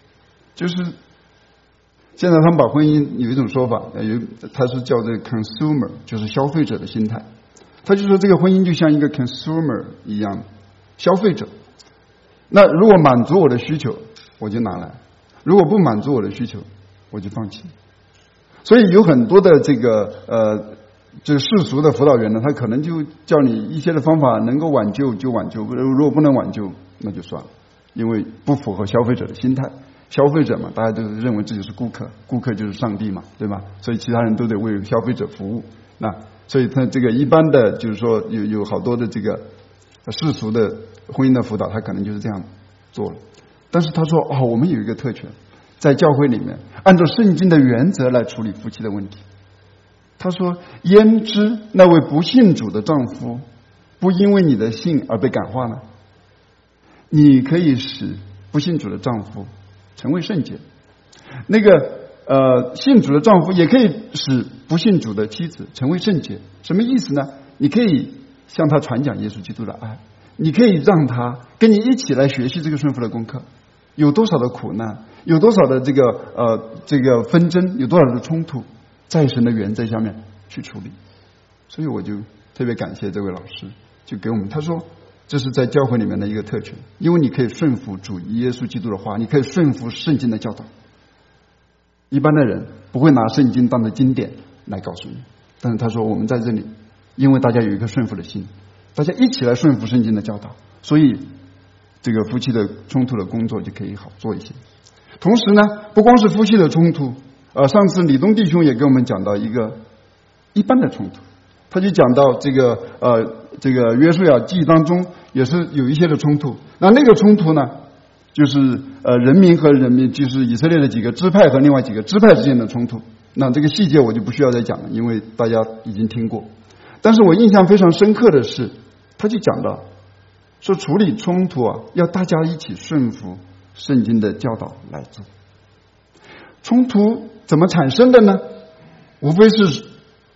现在他们把婚姻有一种说法，他是叫这个 consumer， 就是消费者的心态。他就说这个婚姻就像一个 consumer 一样，消费者。那如果满足我的需求，我就拿来；如果不满足我的需求，我就放弃。所以有很多的这个这世俗的辅导员呢，他可能就叫你一些的方法能够挽救就挽救，如果不能挽救那就算了，因为不符合消费者的心态。消费者嘛，大家都认为自己是顾客，顾客就是上帝嘛，对吧？所以其他人都得为消费者服务。那所以他这个一般的就是说有好多的这个世俗的婚姻的辅导，他可能就是这样做了。但是他说我们有一个特权，在教会里面按照圣经的原则来处理夫妻的问题。他说焉知那位不信主的丈夫不因为你的信而被感化呢？你可以使不信主的丈夫成为圣洁，那个信主的丈夫也可以使不信主的妻子成为圣洁。什么意思呢？你可以向他传讲耶稣基督的爱，你可以让他跟你一起来学习这个顺服的功课。有多少的苦难，有多少的这个纷争，有多少的冲突，在神的原则下面去处理。所以我就特别感谢这位老师，就给我们他说这是在教会里面的一个特权，因为你可以顺服主耶稣基督的话，你可以顺服圣经的教导。一般的人不会拿圣经当成经典来告诉你，但是他说我们在这里，因为大家有一颗顺服的心，大家一起来顺服圣经的教导，所以这个夫妻的冲突的工作就可以好做一些。同时呢，不光是夫妻的冲突，上次李东弟兄也给我们讲到一个一般的冲突，他就讲到这个约书亚记当中也是有一些的冲突。那个冲突呢，就是人民和人民，就是以色列的几个支派和另外几个支派之间的冲突。那这个细节我就不需要再讲了，因为大家已经听过。但是我印象非常深刻的是，他就讲到说处理冲突要大家一起顺服圣经的教导来做。冲突怎么产生的呢？无非是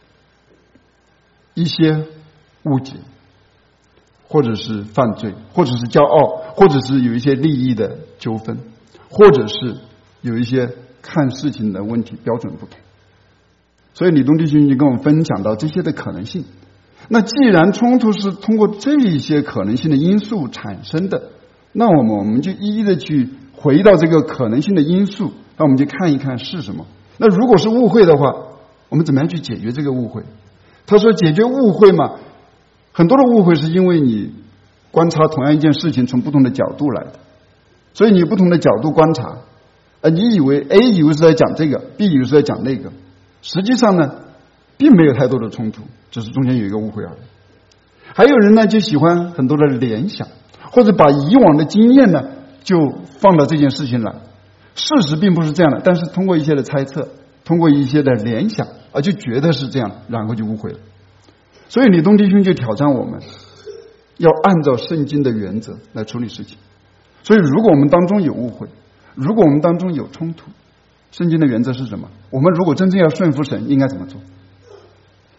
一些误解，或者是犯罪，或者是骄傲，或者是有一些利益的纠纷，或者是有一些看事情的问题标准不同。所以李东弟兄就跟我们分享到这些的可能性。那既然冲突是通过这些可能性的因素产生的，那我们就一一的去回到这个可能性的因素，那我们就看一看是什么。那如果是误会的话，我们怎么样去解决这个误会？他说解决误会嘛，很多的误会是因为你观察同样一件事情从不同的角度来的，所以你有不同的角度观察，你以为 A 以为是在讲这个， B 以为是在讲那个，实际上呢并没有太多的冲突，只是中间有一个误会而已。还有人呢就喜欢很多的联想，或者把以往的经验呢就放到这件事情来，事实并不是这样的，但是通过一些的猜测，通过一些的联想就觉得是这样，然后就误会了。所以李东弟兄就挑战我们要按照圣经的原则来处理事情。所以如果我们当中有误会，如果我们当中有冲突，圣经的原则是什么？我们如果真正要顺服神应该怎么做？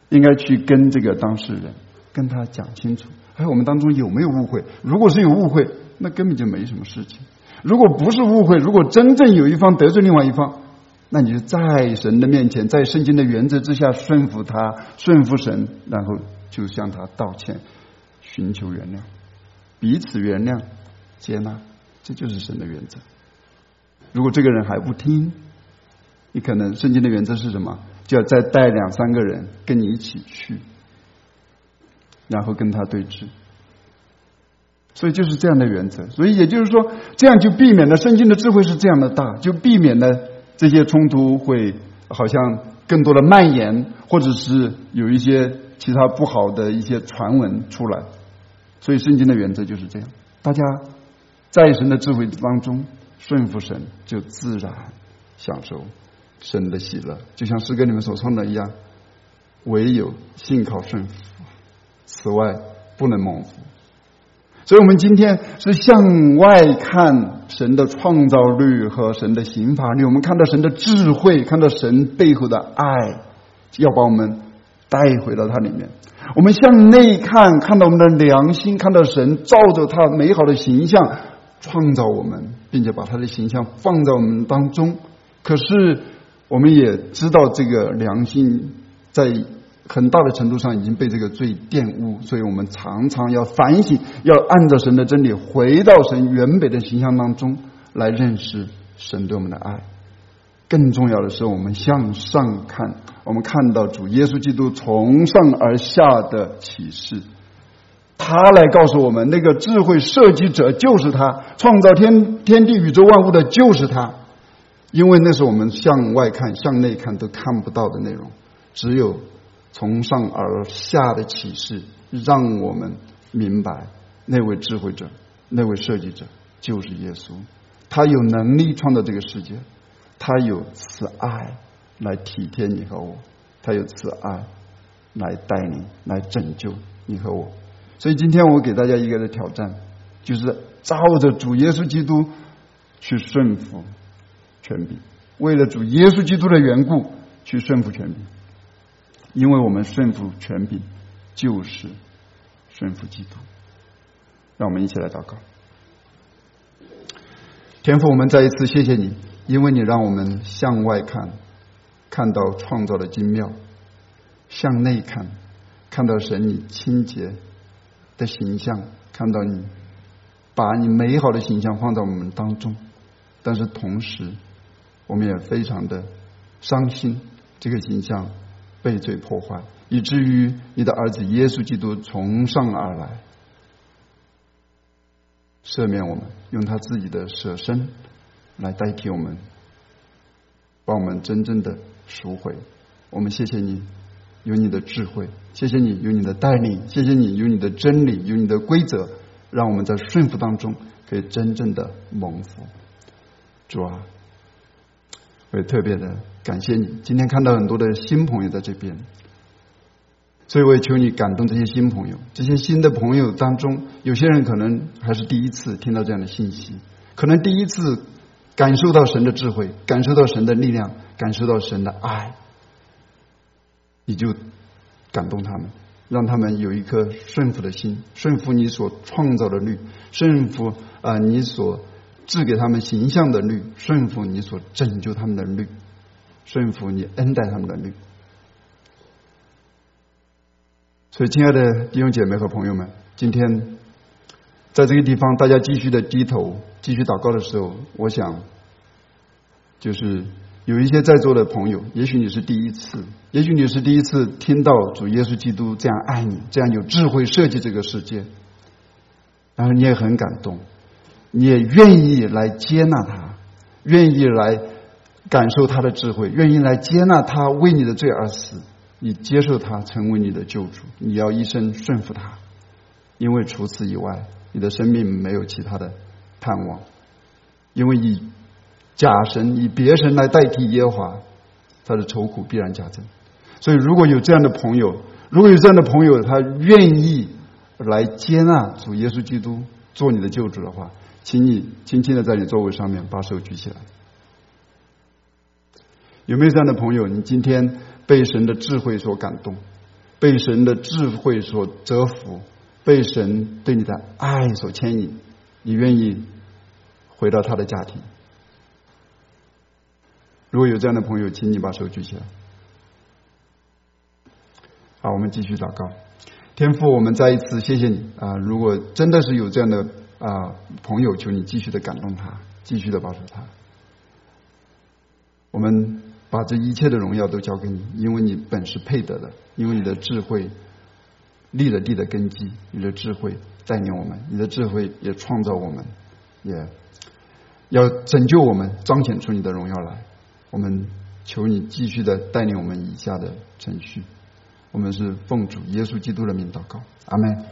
应该去跟这个当事人跟他讲清楚，还有我们当中有没有误会。如果是有误会，那根本就没什么事情。如果不是误会，如果真正有一方得罪另外一方，那你就在神的面前，在圣经的原则之下顺服他，顺服神，然后就向他道歉，寻求原谅，彼此原谅接纳，这就是神的原则。如果这个人还不听，你可能圣经的原则是什么？就要再带2、3个人跟你一起去，然后跟他对峙。所以就是这样的原则。所以也就是说，这样就避免了，圣经的智慧是这样的大，就避免了这些冲突会好像更多的蔓延，或者是有一些其他不好的一些传闻出来。所以圣经的原则就是这样，大家在神的智慧当中顺服神，就自然享受神的喜乐。就像诗歌里面所唱的一样，唯有信靠顺服，此外不能蒙福。所以我们今天是向外看神的创造律和神的刑罚律，我们看到神的智慧，看到神背后的爱，要把我们带回到它里面。我们向内看，看到我们的良心，看到神照着他美好的形象创造我们，并且把他的形象放在我们当中。可是我们也知道这个良心在很大的程度上已经被这个罪玷污，所以我们常常要反省，要按照神的真理回到神原本的形象当中来认识神对我们的爱。更重要的是，我们向上看，我们看到主耶稣基督从上而下的启示，他来告诉我们，那个智慧设计者就是他，创造天地宇宙万物的就是他。因为那是我们向外看向内看都看不到的内容，只有从上而下的启示让我们明白那位智慧者，那位设计者就是耶稣。他有能力创造这个世界，他有慈爱来体贴你和我，他有慈爱来带领，来拯救你和我。所以今天我给大家一个的挑战，就是照着主耶稣基督去顺服权柄，为了主耶稣基督的缘故去顺服权柄。因为我们顺服权柄就是顺服基督。让我们一起来祷告。天父，我们再一次谢谢你，因为你让我们向外看，看到创造的精妙；向内看，看到神你清洁的形象，看到你把你美好的形象放在我们当中。但是同时我们也非常的伤心，这个形象被罪破坏，以至于你的儿子耶稣基督从上而来，赦免我们，用他自己的舍身来代替我们，把我们真正的赎回。我们谢谢你有你的智慧，谢谢你有你的带领，谢谢你有你的真理，有你的规则，让我们在顺服当中可以真正的蒙福。主啊，我也特别的感谢你，今天看到很多的新朋友在这边，所以我也求你感动这些新朋友。这些新的朋友当中，有些人可能还是第一次听到这样的信息，可能第一次感受到神的智慧，感受到神的力量，感受到神的爱，你就感动他们，让他们有一颗顺服的心，顺服你所创造的律，顺服你所赐给他们形象的律，顺服你所拯救他们的律，顺服你恩待他们的律。所以亲爱的弟兄姐妹和朋友们，今天在这个地方大家继续的低头继续祷告的时候，我想就是有一些在座的朋友，也许你是第一次，也许你是第一次听到主耶稣基督这样爱你，这样有智慧设计这个世界，然后你也很感动，你也愿意来接纳他，愿意来感受他的智慧，愿意来接纳他为你的罪而死，你接受他成为你的救主，你要一生顺服他，因为除此以外你的生命没有其他的盼望。因为以假神以别神来代替耶和华，他的愁苦必然加增。所以如果有这样的朋友，他愿意来接纳主耶稣基督做你的救主的话，请你轻轻的在你座位上面把手举起来。有没有这样的朋友，你今天被神的智慧所感动， 被神的智慧所折服，被神对你的爱所牵引，你愿意回到他的家庭？如果有这样的朋友，请你把手举起来。好，我们继续祷告。天父，我们再一次谢谢你如果真的是有这样的朋友，求你继续的感动他，继续的保守他。我们把这一切的荣耀都交给你，因为你本是配得的，因为你的智慧立了地的根基，你的智慧带领我们，你的智慧也创造我们，也要拯救我们，彰显出你的荣耀来。我们求你继续的带领我们以下的程序。我们是奉主耶稣基督的名祷告，阿们。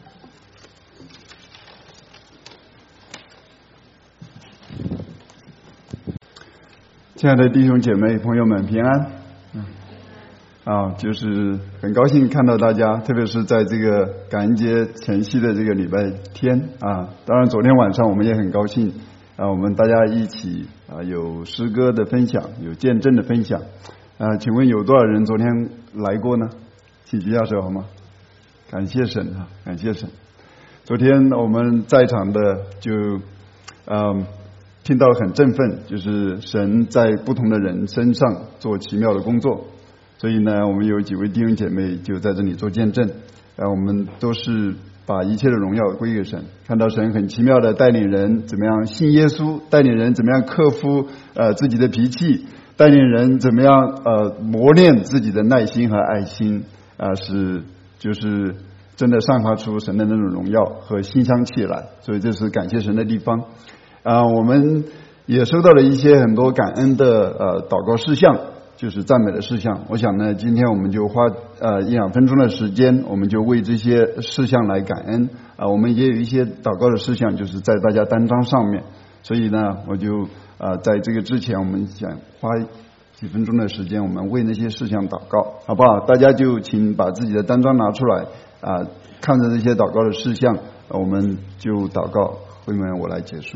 亲爱的弟兄姐妹朋友们，平安。就是很高兴看到大家，特别是在这个感恩节前夕的这个礼拜天当然昨天晚上我们也很高兴我们大家一起有诗歌的分享，有见证的分享请问有多少人昨天来过呢？请举下手好吗？感谢神感谢神。昨天我们在场的就听到很振奋，就是神在不同的人身上做奇妙的工作。所以呢，我们有几位弟兄姐妹就在这里做见证我们都是把一切的荣耀归给神，看到神很奇妙的带领人怎么样信耶稣，带领人怎么样克服自己的脾气，带领人怎么样磨练自己的耐心和爱心是就是真的散发出神的那种荣耀和馨香气来。所以这是感谢神的地方我们也收到了一些很多感恩的祷告事项，就是赞美的事项。我想呢，今天我们就花1-2分钟的时间，我们就为这些事项来感恩我们也有一些祷告的事项，就是在大家单张上面。所以呢，我就在这个之前，我们想花几分钟的时间，我们为那些事项祷告，好不好？大家就请把自己的单张拿出来看着这些祷告的事项我们就祷告，会面我来结束。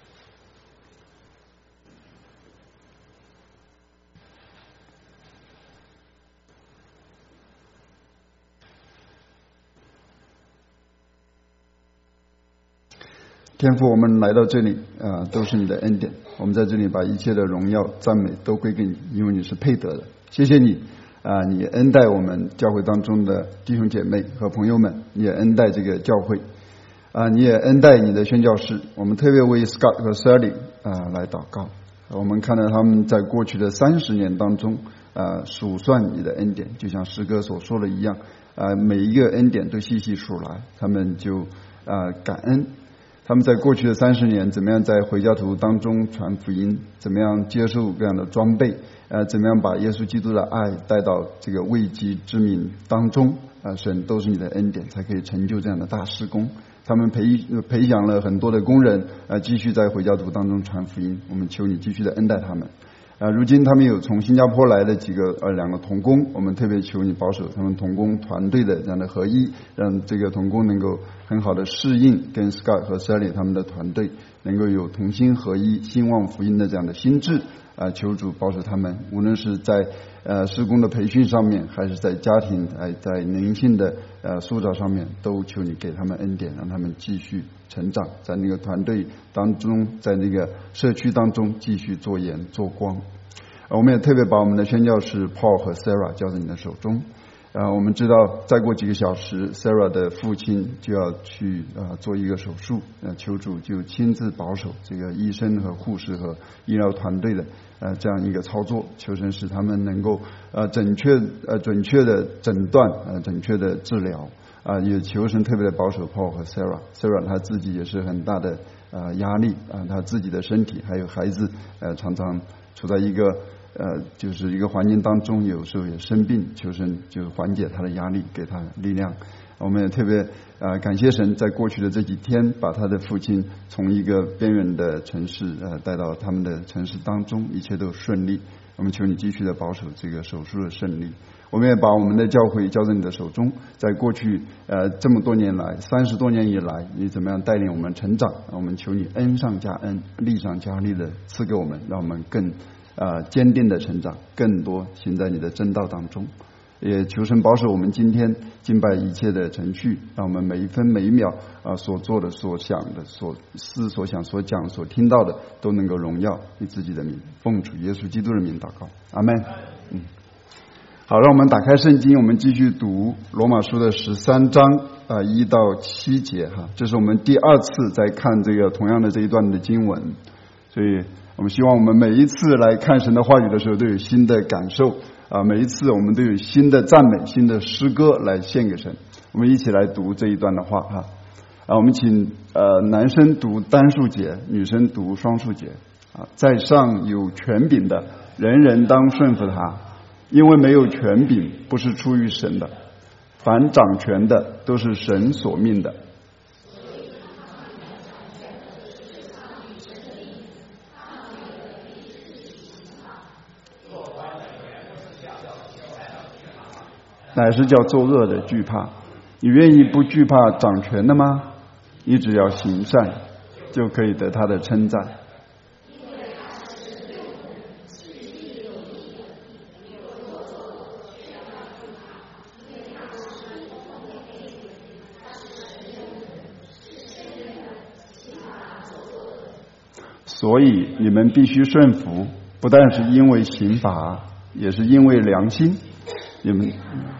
天父，我们来到这里都是你的恩典，我们在这里把一切的荣耀赞美都归给你，因为你是配得的。谢谢你你恩待我们教会当中的弟兄姐妹和朋友们，你也恩待这个教会你也恩待你的宣教士。我们特别为 Scott 和 Sally 来祷告。我们看到他们在过去的30年当中数算你的恩典，就像诗歌所说的一样每一个恩典都细细数来，他们就感恩。他们在过去的30年怎么样在回教徒当中传福音，怎么样接受各样的装备怎么样把耶稣基督的爱带到这个未及之民当中神都是你的恩典，才可以成就这样的大事工。他们培养了很多的工人继续在回教徒当中传福音，我们求你继续的恩待他们如今他们有从新加坡来的2个同工，我们特别求你保守他们同工团队的这样的合一，让这个同工能够很好的适应跟 Scott 和 Sally 他们的团队，能够有同心合一兴旺福音的这样的心智求主保守他们，无论是在事工的培训上面，还是在家庭在灵性的塑造上面，都求你给他们恩典，让他们继续成长，在那个团队当中，在那个社区当中继续做盐做光我们也特别把我们的宣教士 Paul 和 Sarah 交在你的手中我们知道再过几个小时 Sarah 的父亲就要去做一个手术求主就亲自保守这个医生和护士和医疗团队的这样一个操作，求神使他们能够准确的诊断准确的治疗也求神特别的保守 Paul 和 Sarah 他自己也是很大的压力他自己的身体还有孩子常常处在一个就是一个环境当中，有时候也生病，求神就缓解他的压力，给他力量。我们也特别感谢神，在过去的这几天，把他的父亲从一个边缘的城市带到他们的城市当中，一切都顺利。我们求你继续的保守这个手术的胜利。我们也把我们的教会交在你的手中，在过去这么多年来30多年以来，你怎么样带领我们成长？我们求你恩上加恩，利上加利的赐给我们，让我们更坚定的成长，更多行在你的真道当中也求神保守我们今天敬拜一切的程序，让我们每一分每一秒所做的、所想的、所思所想、所讲、所听到的，都能够荣耀你自己的名，奉主耶稣基督的名祷告，阿们。好，让我们打开圣经，我们继续读罗马书的13章1到7节哈，这是我们第2次在看这个同样的这一段的经文，所以我们希望我们每一次来看神的话语的时候都有新的感受每一次我们都有新的赞美、新的诗歌来献给神。我们一起来读这一段的话哈我们请男生读单数节，女生读双数节在上有权柄的，人人当顺服他，因为没有权柄不是出于神的，凡掌权的都是神所命的。乃是叫作恶的惧怕。你愿意不惧怕掌权的吗？你只要行善，就可以得他的称赞。所以你们必须顺服，不但是因为刑罚，也是因为良心。你们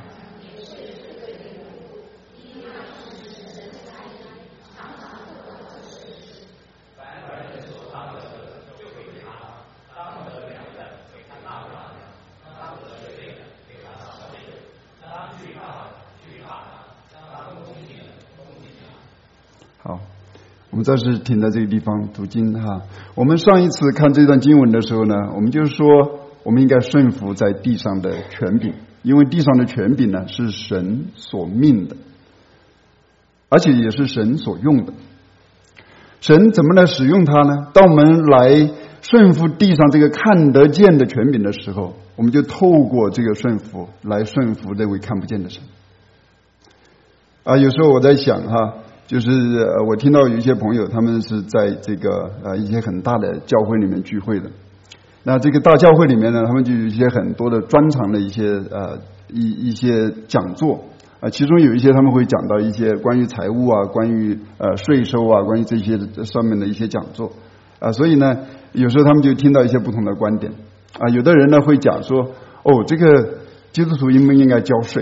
好，我们暂时停在这个地方读经哈。我们上一次看这段经文的时候呢，我们就是说我们应该顺服在地上的权柄，因为地上的权柄呢是神所命的，而且也是神所用的。神怎么来使用它呢？当我们来顺服地上这个看得见的权柄的时候，我们就透过这个顺服来顺服这位看不见的神有时候我在想哈，就是我听到有一些朋友他们是在这个一些很大的教会里面聚会的，那这个大教会里面呢，他们就有一些很多的专长的一些讲座其中有一些他们会讲到一些关于财务关于税收关于这些上面的一些讲座所以呢有时候他们就听到一些不同的观点有的人呢会讲说这个基督徒应不应该交税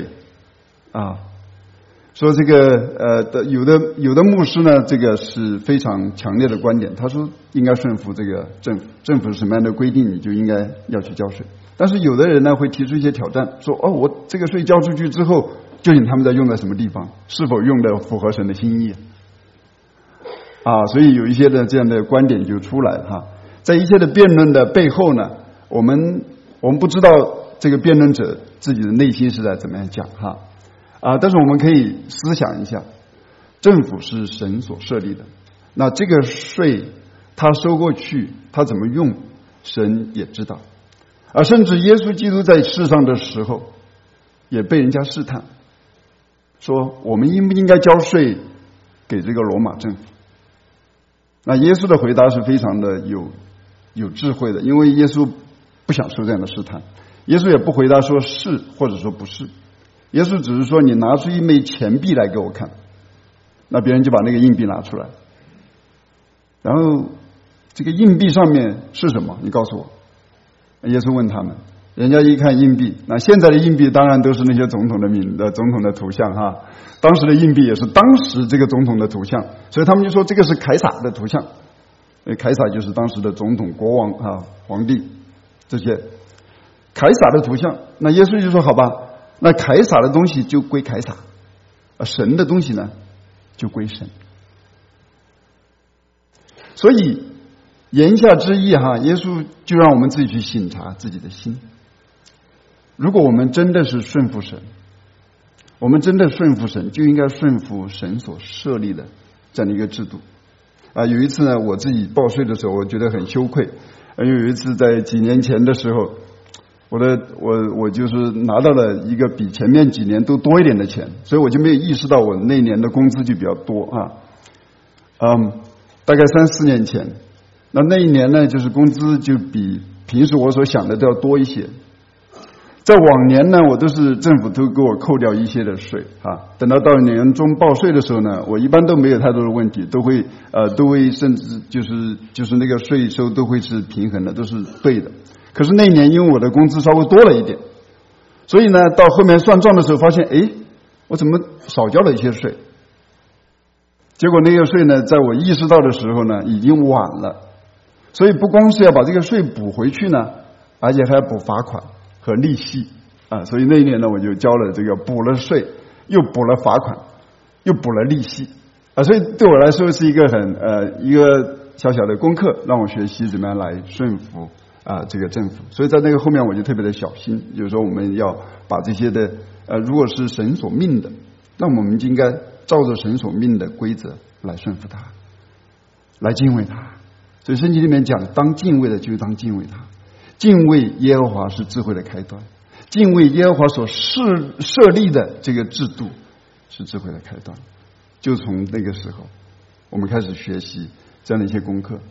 说这个有的牧师呢，这个是非常强烈的观点，他说应该顺服这个政府是什么样的规定，你就应该要去交税。但是有的人呢会提出一些挑战，说我这个税交出去之后，究竟他们在用在什么地方，是否用的符合神的心意所以有一些的这样的观点就出来哈。在一切的辩论的背后呢，我们不知道这个辩论者自己的内心是在怎么样讲哈但是我们可以思想一下，政府是神所设立的，那这个税他收过去，他怎么用，神也知道甚至耶稣基督在世上的时候也被人家试探，说我们应不应该交税给这个罗马政府。那耶稣的回答是非常的有智慧的，因为耶稣不想受这样的试探，耶稣也不回答说是或者说不是，耶稣只是说你拿出一枚钱币来给我看，那别人就把那个硬币拿出来，然后这个硬币上面是什么，你告诉我。耶稣问他们，人家一看硬币，那现在的硬币当然都是那些总统的总统的图像哈，当时的硬币也是当时这个总统的图像，所以他们就说这个是凯撒的图像，凯撒就是当时的总统、国王皇帝这些凯撒的图像。那耶稣就说好吧，那凯撒的东西就归凯撒，神的东西呢就归神。所以言下之意耶稣就让我们自己去省察自己的心。如果我们真的是顺服神，我们真的顺服神，就应该顺服神所设立的这样的一个制度有一次呢，我自己报税的时候，我觉得很羞愧因为有一次在几年前的时候，我就是拿到了一个比前面几年都多一点的钱，所以我就没有意识到我那年的工资就比较多大概3-4年前，那一年呢，就是工资就比平时我所想的都要多一些。 在往年呢，我都是政府都给我扣掉一些的税啊。等到年终报税的时候呢，我一般都没有太多的问题，都会甚至就是那个税收都会是平衡的，都是对的。可是那一年因为我的工资稍微多了一点，所以呢，到后面算账的时候发现，我怎么少交了一些税？结果那个税呢，在我意识到的时候呢，已经晚了。所以不光是要把这个税补回去呢，而且还要补罚款和利息啊。所以那一年呢，我就交了这个补了税，又补了罚款，又补了利息啊。所以对我来说是一个一个小小的功课，让我学习怎么样来顺服这个政府。所以在那个后面我就特别的小心，就是说我们要把这些的如果是神所命的，那我们就应该照着神所命的规则来顺服他，来敬畏他。所以圣经里面讲，当敬畏的就当敬畏他，敬畏耶和华是智慧的开端，敬畏耶和华所设立的这个制度是智慧的开端。就从那个时候我们开始学习这样的一些功课。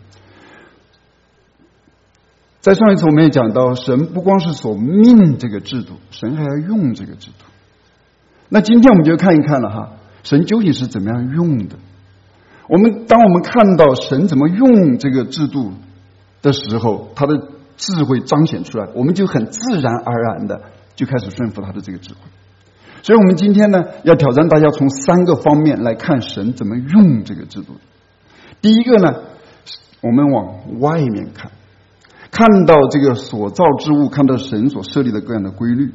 在上一次我们也讲到，神不光是所命这个制度，神还要用这个制度。那今天我们就看一看了神究竟是怎么样用的。当我们看到神怎么用这个制度的时候，他的智慧彰显出来，我们就很自然而然的就开始顺服他的这个智慧。所以我们今天呢，要挑战大家从3个方面来看神怎么用这个制度。第一个呢，我们往外面看，看到这个所造之物，看到神所设立的各样的规律，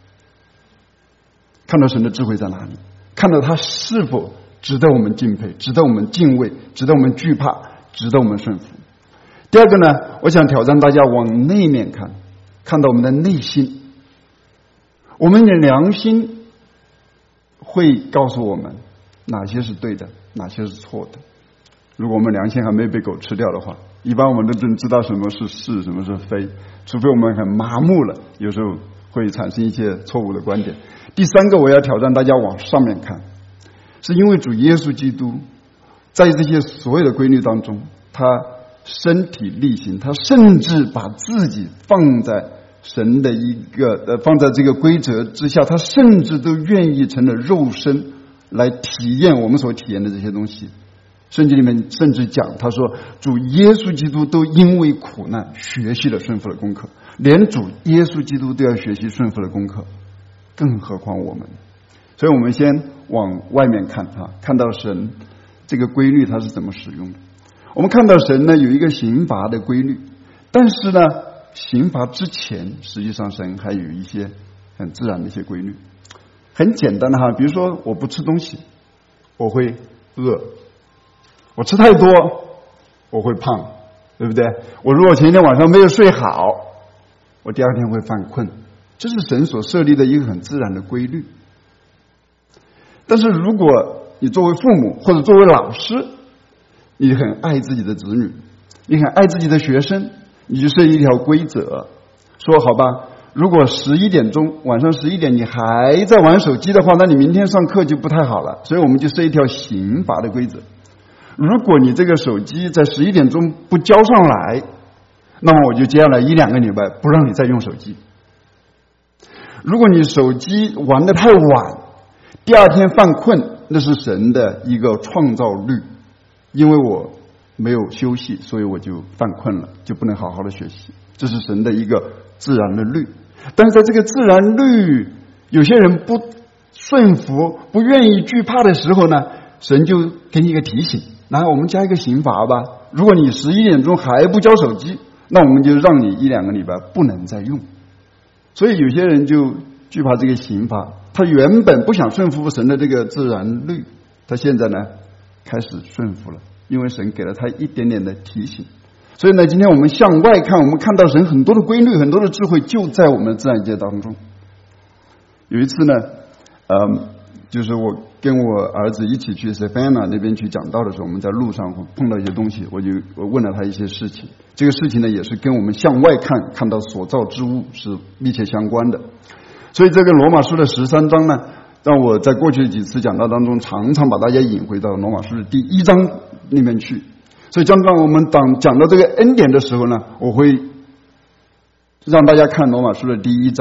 看到神的智慧在哪里，看到他是否值得我们敬佩，值得我们敬畏，值得我们惧怕，值得我们顺服。第二个呢，我想挑战大家往内面看，看到我们的内心。我们的良心会告诉我们哪些是对的，哪些是错的。如果我们良心还没被狗吃掉的话，一般我们都真知道什么是是，什么是非，除非我们很麻木了，有时候会产生一些错误的观点。第3个，我要挑战大家往上面看，是因为主耶稣基督在这些所有的规律当中，他身体力行，他甚至把自己放在神的放在这个规则之下，他甚至都愿意成了肉身来体验我们所体验的这些东西。圣经里面甚至讲，他说主耶稣基督都因为苦难学习了顺服的功课，连主耶稣基督都要学习顺服的功课，更何况我们。所以我们先往外面看看到神这个规律他是怎么使用的。我们看到神呢有一个刑罚的规律，但是呢刑罚之前实际上神还有一些很自然的一些规律，很简单的比如说我不吃东西我会饿，我吃太多我会胖，对不对？我如果前一天晚上没有睡好，我第2天会犯困，这是神所设立的一个很自然的规律。但是如果你作为父母或者作为老师，你很爱自己的子女，你很爱自己的学生，你就设一条规则，说好吧，如果11点钟晚上11点你还在玩手机的话，那你明天上课就不太好了。所以我们就设一条刑罚的规则，如果你这个手机在11点钟不交上来，那么我就接下来1-2个礼拜不让你再用手机。如果你手机玩得太晚，第2天犯困，那是神的一个创造律，因为我没有休息，所以我就犯困了，就不能好好的学习，这是神的一个自然的律。但是在这个自然律有些人不顺服，不愿意惧怕的时候呢，神就给你一个提醒，然后我们加一个刑罚吧，如果你11点钟还不交手机，那我们就让你1-2个礼拜不能再用。所以有些人就惧怕这个刑罚，他原本不想顺服神的这个自然律，他现在呢开始顺服了，因为神给了他一点点的提醒。所以呢，今天我们向外看，我们看到神很多的规律，很多的智慧就在我们的自然界当中。有一次呢就是我跟我儿子一起去 Savannah 那边去讲道的时候，我们在路上碰到一些东西，我问了他一些事情。这个事情呢也是跟我们向外看到所造之物是密切相关的。所以这个罗马书的13章呢，让我在过去的几次讲道当中常常把大家引回到罗马书的第1章里面去。所以当我们讲到这个恩典的时候呢，我会让大家看罗马书的第1章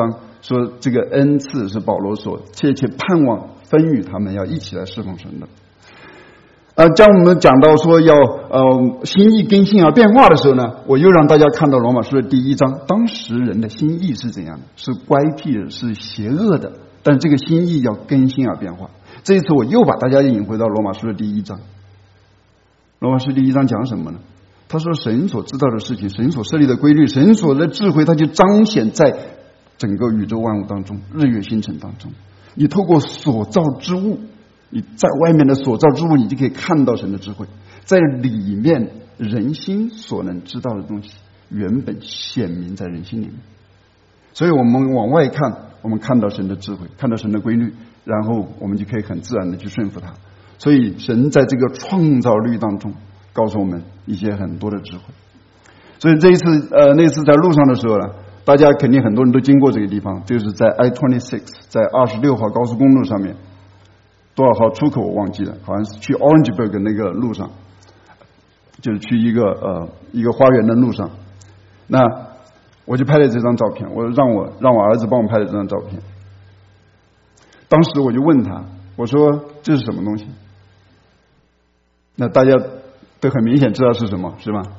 说这个恩赐是保罗所切切盼望分与他们要一起来侍奉神的。当我们讲到说要心意更新而变化的时候呢，我又让大家看到罗马书的第1章，当时人的心意是怎样的，是乖僻的，是邪恶的，但这个心意要更新而变化。这一次我又把大家引回到罗马书的第1章。罗马书第1章讲什么呢？他说神所知道的事情，神所设立的规律，神所的智慧，它就彰显在整个宇宙万物当中，日月星辰当中。你透过所造之物，你在外面的所造之物，你就可以看到神的智慧。在里面人心所能知道的东西，原本显明在人心里面。所以我们往外看，我们看到神的智慧，看到神的规律，然后我们就可以很自然的去顺服他。所以神在这个创造律当中告诉我们一些很多的智慧。所以这一次那次在路上的时候呢，大家肯定很多人都经过这个地方，就是在 I-26 在26号高速公路上面，多少号出口我忘记了，好像是去 Orangeburg 那个路上，就是去一个花园的路上。那我就拍了这张照片，我让我儿子帮我拍了这张照片。当时我就问他，我说这是什么东西？那大家都很明显知道是什么，是吧？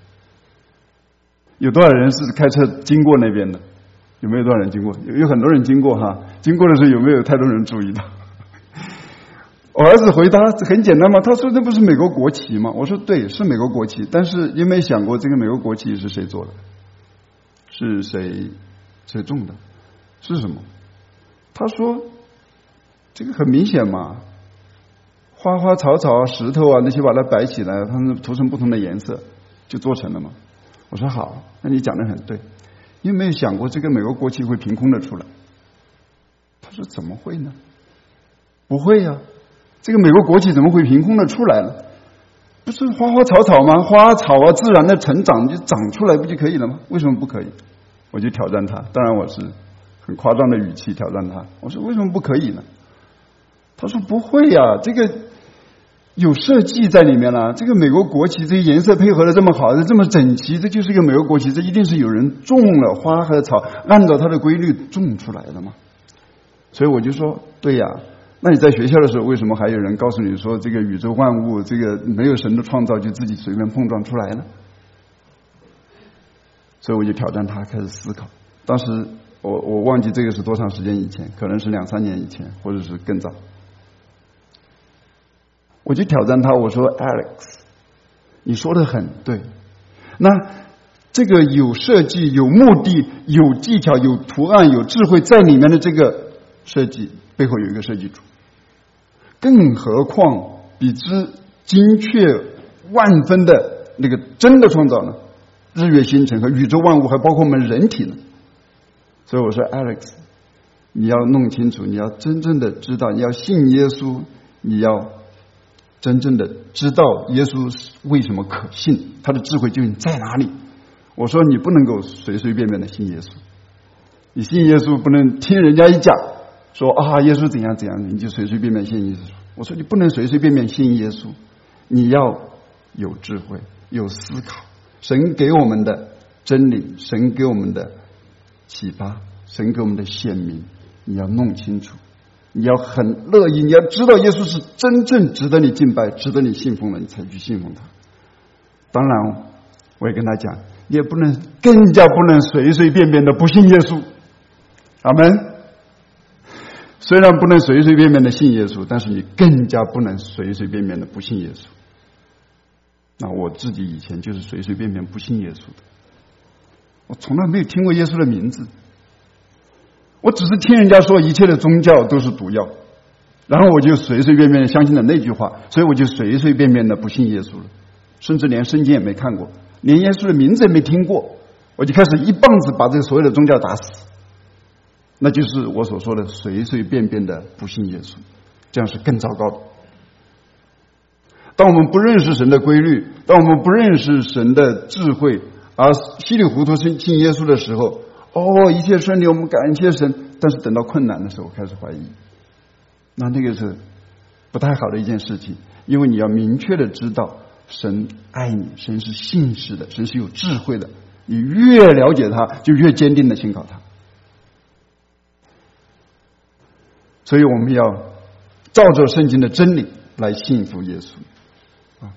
有多少人是开车经过那边的？有没有多少人经过？有很多人经过哈。经过的时候有没有太多人注意到？我儿子回答很简单嘛，他说那不是美国国旗吗？我说对，是美国国旗，但是有没有想过这个美国国旗是谁做的？是谁种的？是什么？他说这个很明显嘛，花花草草石头啊那些把它摆起来，它们涂成不同的颜色就做成了嘛。我说好，那你讲得很对。你有没有想过这个美国国旗会凭空的出来？他说怎么会呢？不会呀，这个美国国旗怎么会凭空的出来呢？不是花花草草吗？花草啊自然的成长就长出来不就可以了吗？为什么不可以？我就挑战他，当然我是很夸张的语气挑战他，我说为什么不可以呢？他说不会呀，这个有设计在里面了。这个美国国旗这些颜色配合的这么好，这么整齐，这就是一个美国国旗，这一定是有人种了花和草，按照它的规律种出来的嘛。所以我就说对呀，那你在学校的时候为什么还有人告诉你说这个宇宙万物这个没有神的创造就自己随便碰撞出来呢？所以我就挑战他开始思考。当时我忘记这个是多长时间以前，可能是2-3年以前，或者是更早。我就挑战他，我说 Alex 你说的很对，那这个有设计有目的有技巧有图案有智慧在里面的这个设计背后有一个设计主，更何况比之精确万分的那个真的创造呢？日月星辰和宇宙万物还包括我们人体呢。所以我说 Alex 你要弄清楚，你要真正的知道，你要信耶稣，你要真正的知道耶稣为什么可信，他的智慧究竟在哪里。我说你不能够随随便便的信耶稣，你信耶稣不能听人家一讲说啊耶稣怎样怎样你就随随便便信耶稣。我说你不能随随便便信耶稣，你要有智慧有思考，神给我们的真理，神给我们的启发，神给我们的显明，你要弄清楚，你要很乐意，你要知道耶稣是真正值得你敬拜值得你信奉的，你才去信奉他。当然我也跟他讲，你也不能更加不能随随便便的不信耶稣。阿们。虽然不能随随便便的信耶稣，但是你更加不能随随便便的不信耶稣。那我自己以前就是随随便便不信耶稣的，我从来没有听过耶稣的名字，我只是听人家说一切的宗教都是毒药，然后我就随随便便的相信了那句话，所以我就随随便便的不信耶稣了，甚至连圣经也没看过，连耶稣的名字也没听过，我就开始一棒子把这个所有的宗教打死。那就是我所说的随随便便的不信耶稣，这样是更糟糕的。当我们不认识神的规律，当我们不认识神的智慧，而稀里糊涂信耶稣的时候，一切顺利，我们感谢神，但是等到困难的时候开始怀疑，那个是不太好的一件事情。因为你要明确的知道神爱你，神是信实的，神是有智慧的，你越了解他就越坚定的信靠他。 所以我们要照着圣经的真理来信服耶稣啊。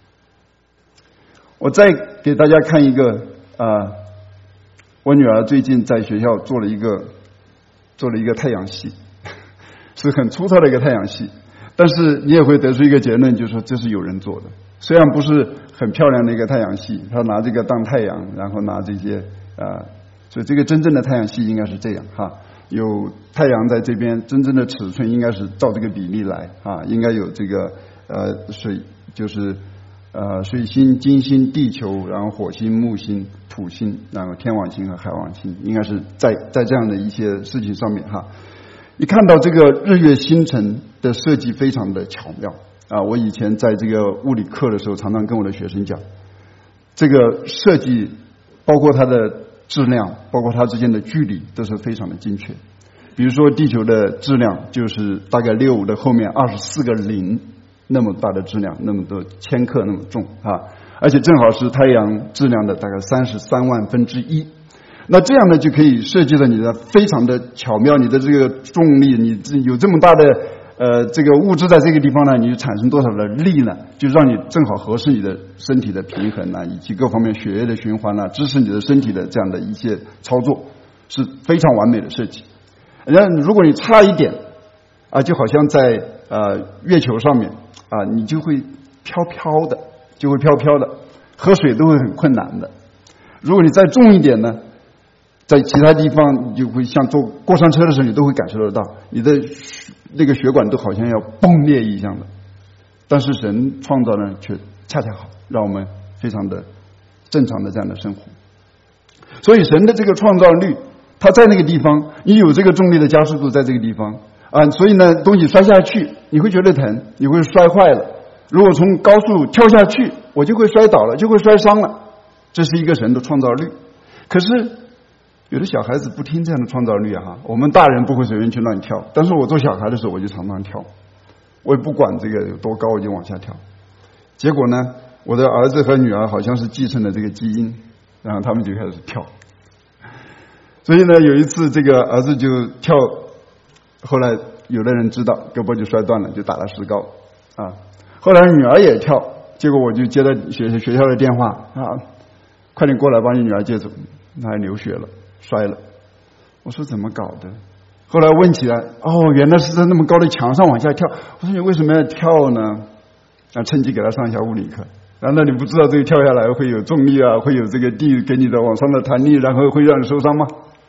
我再给大家看一个我女儿最近在学校做了一个太阳系，是很粗糙的一个太阳系，但是你也会得出一个结论，就是说这是有人做的。虽然不是很漂亮的一个太阳系，他拿这个当太阳，然后拿这些所以这个真正的太阳系应该是这样哈，有太阳在这边，真正的尺寸应该是照这个比例来啊，应该有这个就是水星、金星、地球，然后火星、木星、土星，然后天王星和海王星，应该是在这样的一些事情上面哈。一看到这个日月星辰的设计非常的巧妙啊！我以前在这个物理课的时候，常常跟我的学生讲，这个设计包括它的质量，包括它之间的距离都是非常的精确。比如说地球的质量就是大概6的后面24个0那么大的质量，那么多千克那么重啊，而且正好是太阳质量的大概33万分之一。那这样呢，就可以设计的你的非常的巧妙，你的这个重力，你有这么大的这个物质在这个地方呢，你就产生多少的力呢？就让你正好合适你的身体的平衡啊，以及各方面血液的循环啊，支持你的身体的这样的一些操作，是非常完美的设计。如果你差一点啊，就好像在月球上面啊，你就会飘飘的，喝水都会很困难的。如果你再重一点呢，在其他地方你就会像坐过山车的时候，你都会感受得到，你的那个血管都好像要崩裂一样的。但是神创造呢，却恰恰好，让我们非常的正常的这样的生活。所以神的这个创造力，它在那个地方，你有这个重力的加速度在这个地方啊，所以呢，东西摔下去你会觉得疼，你会摔坏了。如果从高速跳下去，我就会摔倒了，就会摔伤了。这是一个神的创造力。可是有的小孩子不听这样的创造力啊，我们大人不会随便去乱跳，但是我做小孩的时候我就常常跳，我也不管这个有多高，我就往下跳。结果呢，我的儿子和女儿好像是继承了这个基因，然后他们就开始跳。所以呢，有一次这个儿子就跳，后来有的人知道，胳膊就摔断了，就打了石膏啊。后来女儿也跳，结果我就接到学校的电话啊，快点过来把你女儿接走，她还流血了，摔了。我说怎么搞的？后来问起来，哦，原来是在那么高的墙上往下跳。我说你为什么要跳呢？啊，趁机给他上一下物理课。难道你不知道这个跳下来会有重力啊，会有这个地给你的往上的弹力，然后会让你受伤吗？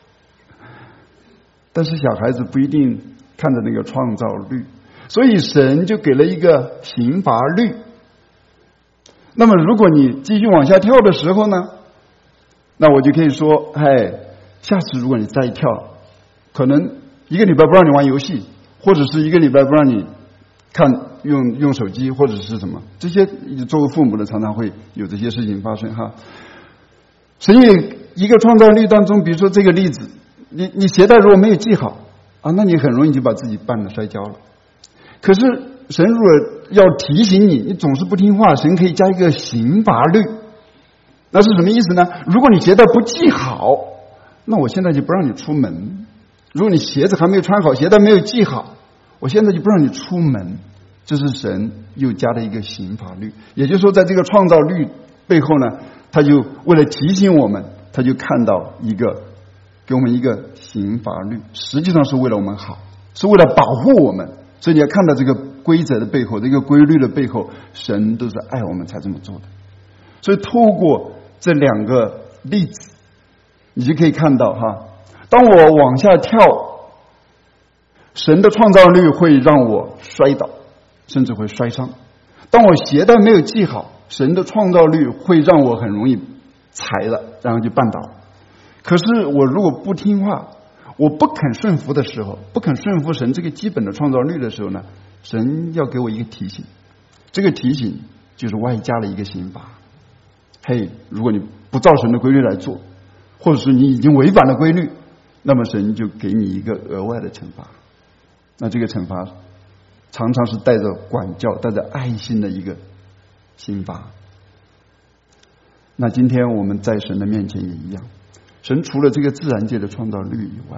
但是小孩子不一定看着那个创造律，所以神就给了一个刑罚律。那么如果你继续往下跳的时候呢，那我就可以说，下次如果你再跳，可能1个礼拜不让你玩游戏，或者是1个礼拜不让你看用手机，或者是什么，这些作为父母的常常会有这些事情发生哈。所以一个创造力当中，比如说这个例子，你鞋带如果没有系好啊，那你很容易就把自己绊了摔跤了。可是神如果要提醒你，你总是不听话，神可以加一个刑罚律。那是什么意思呢？如果你鞋带不系好，那我现在就不让你出门。如果你鞋子还没有穿好，鞋带没有系好，我现在就不让你出门。这是神又加了一个刑罚律。也就是说，在这个创造律背后呢，他就为了提醒我们，他就看到给我们一个刑罚律，实际上是为了我们好，是为了保护我们。所以你要看到这个规则的背后，这个规律的背后，神都是爱我们才这么做的。所以透过这2个例子，你就可以看到哈，当我往下跳，神的创造力会让我摔倒，甚至会摔伤。当我鞋带没有系好，神的创造力会让我很容易踩了，然后就绊倒。可是我如果不听话，我不肯顺服的时候，不肯顺服神这个基本的创造律的时候呢，神要给我一个提醒，这个提醒就是外加了一个刑罚。如果你不照神的规律来做，或者是你已经违反了规律，那么神就给你一个额外的惩罚。那这个惩罚常常是带着管教、带着爱心的一个刑罚。那今天我们在神的面前也一样，神除了这个自然界的创造律以外，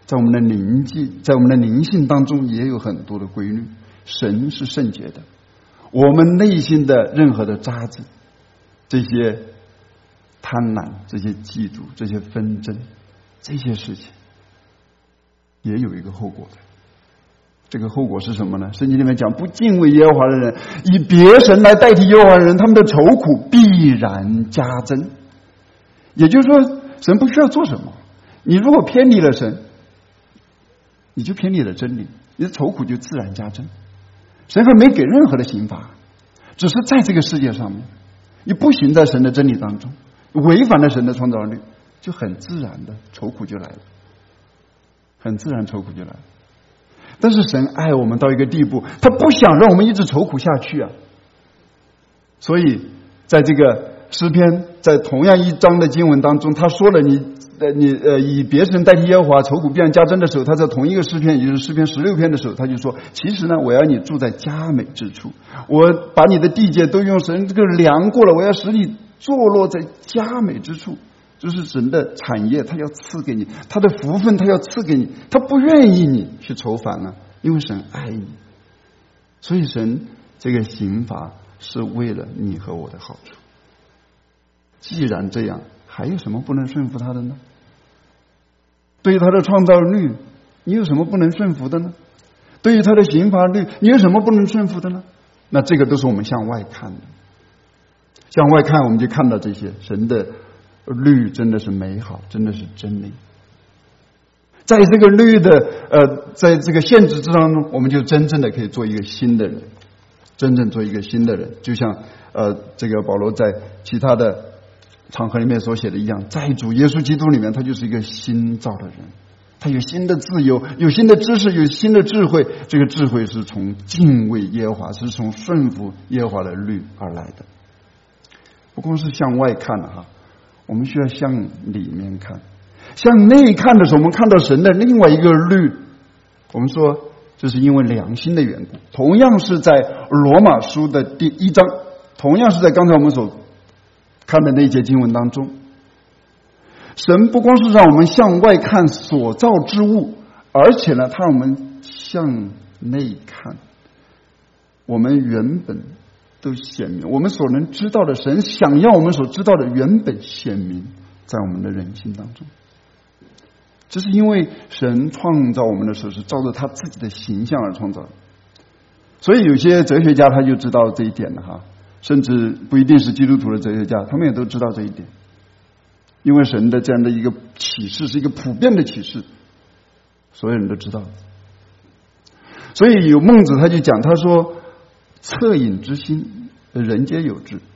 在我们的灵性当中也有很多的规律。神是圣洁的，我们内心的任何的渣子，这些贪婪，这些嫉妒，这些纷争，这些事情也有一个后果的。这个后果是什么呢？圣经里面讲，不敬畏耶和华的人，以别神来代替耶和华的人，他们的愁苦必然加增。也就是说，神不需要做什么，你如果偏离了神，你就偏离了真理，你的愁苦就自然加增。神还没给任何的刑罚，只是在这个世界上面，你不行在神的真理当中，违反了神的创造律，就很自然的愁苦就来了，很自然愁苦就来了。但是神爱我们到一个地步，他不想让我们一直愁苦下去啊。所以在这个诗篇，在同样一章的经文当中，他说了以别神代替耶和华，愁苦必然加增的时候，他在同一个诗篇，也就是诗篇16篇的时候，他就说，其实呢，我要你住在佳美之处，我把你的地界都用神这个量过了，我要使你坐落在佳美之处。就是神的产业，他要赐给你，他的福分他要赐给你，他不愿意你去愁烦了，因为神爱你。所以神这个刑罚是为了你和我的好处。既然这样，还有什么不能顺服他的呢？对于他的创造律，你有什么不能顺服的呢？对于他的刑罚律，你有什么不能顺服的呢？那这个都是我们向外看的，向外看我们就看到这些神的律真的是美好，真的是真理。在这个律的在这个限制之当中，我们就真正的可以做一个新的人，真正做一个新的人。就像这个保罗在其他的场合里面所写的一样，在主耶稣基督里面，他就是一个新造的人，他有新的自由，有新的知识，有新的智慧。这个智慧是从敬畏耶和华，是从顺服耶和华的律而来的。不光是向外看的哈，我们需要向里面看。向内看的时候，我们看到神的另外一个律。我们说这是因为良心的缘故，同样是在罗马书的第1章，同样是在刚才我们所看的那一节经文当中，神不光是让我们向外看所造之物，而且呢，他让我们向内看，我们原本都显明，我们所能知道的，神想要我们所知道的原本显明在我们的人心当中。这是因为神创造我们的时候是照着他自己的形象而创造的，所以有些哲学家他就知道这一点了哈，甚至不一定是基督徒的哲学家，他们也都知道这一点。因为神的这样的一个启示是一个普遍的启示，所有人都知道。所以有孟子他就讲，他说恻隐之心人皆有之，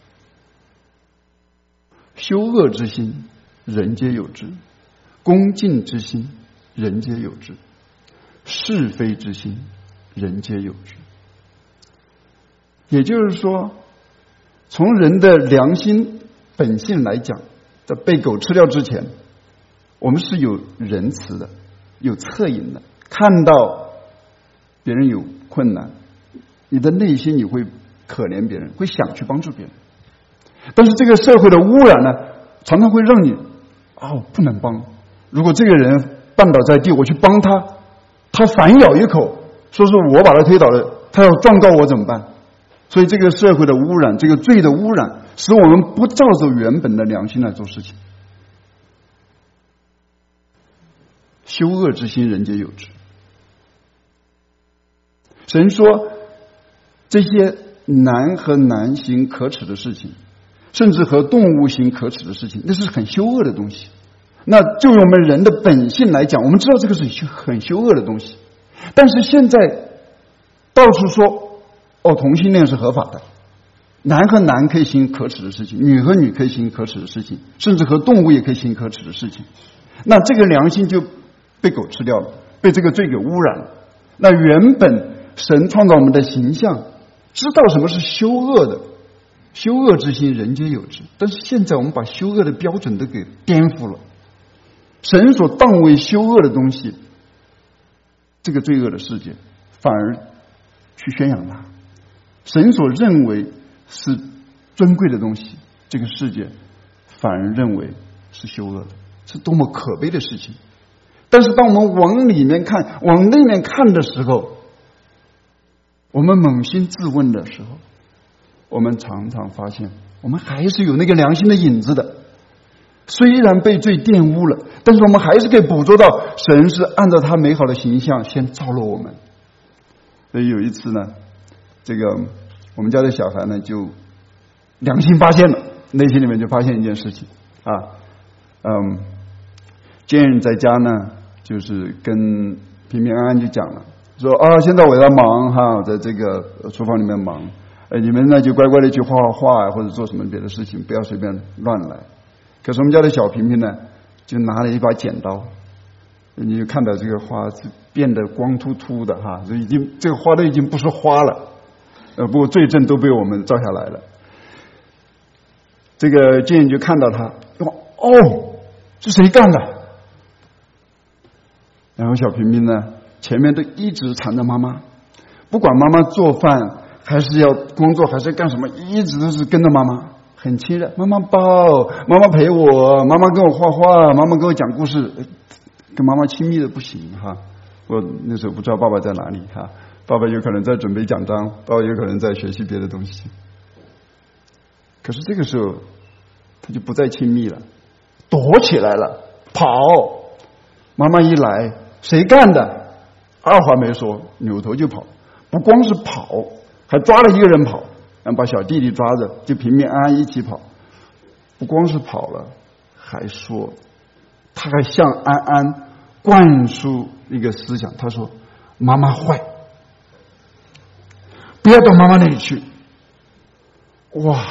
羞恶之心人皆有之，恭敬之心人皆有之，是非之心人皆有之。也就是说，从人的良心本性来讲，在被狗吃掉之前，我们是有仁慈的，有恻隐的。看到别人有困难，你的内心你会可怜别人，会想去帮助别人。但是这个社会的污染呢，常常会让你不能帮。如果这个人绊倒在地，我去帮他，他反咬一口，说是我把他推倒了，他要状告我怎么办？所以这个社会的污染，这个罪的污染，使我们不照着原本的良心来做事情。羞恶之心人皆有之。神说这些男和男行可耻的事情，甚至和动物行可耻的事情，那是很羞恶的东西。那就用我们人的本性来讲，我们知道这个是很羞恶的东西。但是现在到处说同性恋是合法的，男和男可以行可耻的事情，女和女可以行可耻的事情，甚至和动物也可以行可耻的事情。那这个良心就被狗吃掉了，被这个罪给污染了。那原本神创造我们的形象，知道什么是羞恶的，羞恶之心人皆有之。但是现在我们把羞恶的标准都给颠覆了，神所当为羞恶的东西，这个罪恶的世界反而去宣扬它。神所认为是尊贵的东西，这个世界反而认为是羞恶的，是多么可悲的事情。 但是当我们往里面看，往内面看的时候，我们扪心自问的时候，我们常常发现我们还是有那个良心的影子的。虽然被罪玷污了，但是我们还是可以捕捉到神是按照他美好的形象先造了我们。所以有一次呢，这个我们家的小孩呢就良心发现了，内心里面就发现一件事情啊，Jane 在家呢就是跟平平安安就讲了，说现在我要忙哈，在这个厨房里面忙，你们呢就乖乖的去画画或者做什么别的事情，不要随便乱来。可是我们家的小平平呢就拿了一把剪刀，你就看到这个花变得光秃秃的哈，已经这个花都已经不是花了，不过罪证都被我们照下来了。这个Jane就看到他，是谁干的？然后小平平呢前面都一直缠着妈妈，不管妈妈做饭还是要工作还是干什么，一直都是跟着妈妈，很亲热，妈妈抱，妈妈陪我，妈妈跟我画画，妈妈跟我讲故事，跟妈妈亲密的不行哈。我那时候不知道爸爸在哪里哈，爸爸有可能在准备讲章，爸爸有可能在学习别的东西。可是这个时候他就不再亲密了，躲起来了，跑。妈妈一来，谁干的？二话没说，扭头就跑。不光是跑，还抓了一个人跑，然后把小弟弟抓着，就平平安安一起跑。不光是跑了，还说，他还向安安灌输一个思想，他说妈妈坏，不要到妈妈那里去。哇！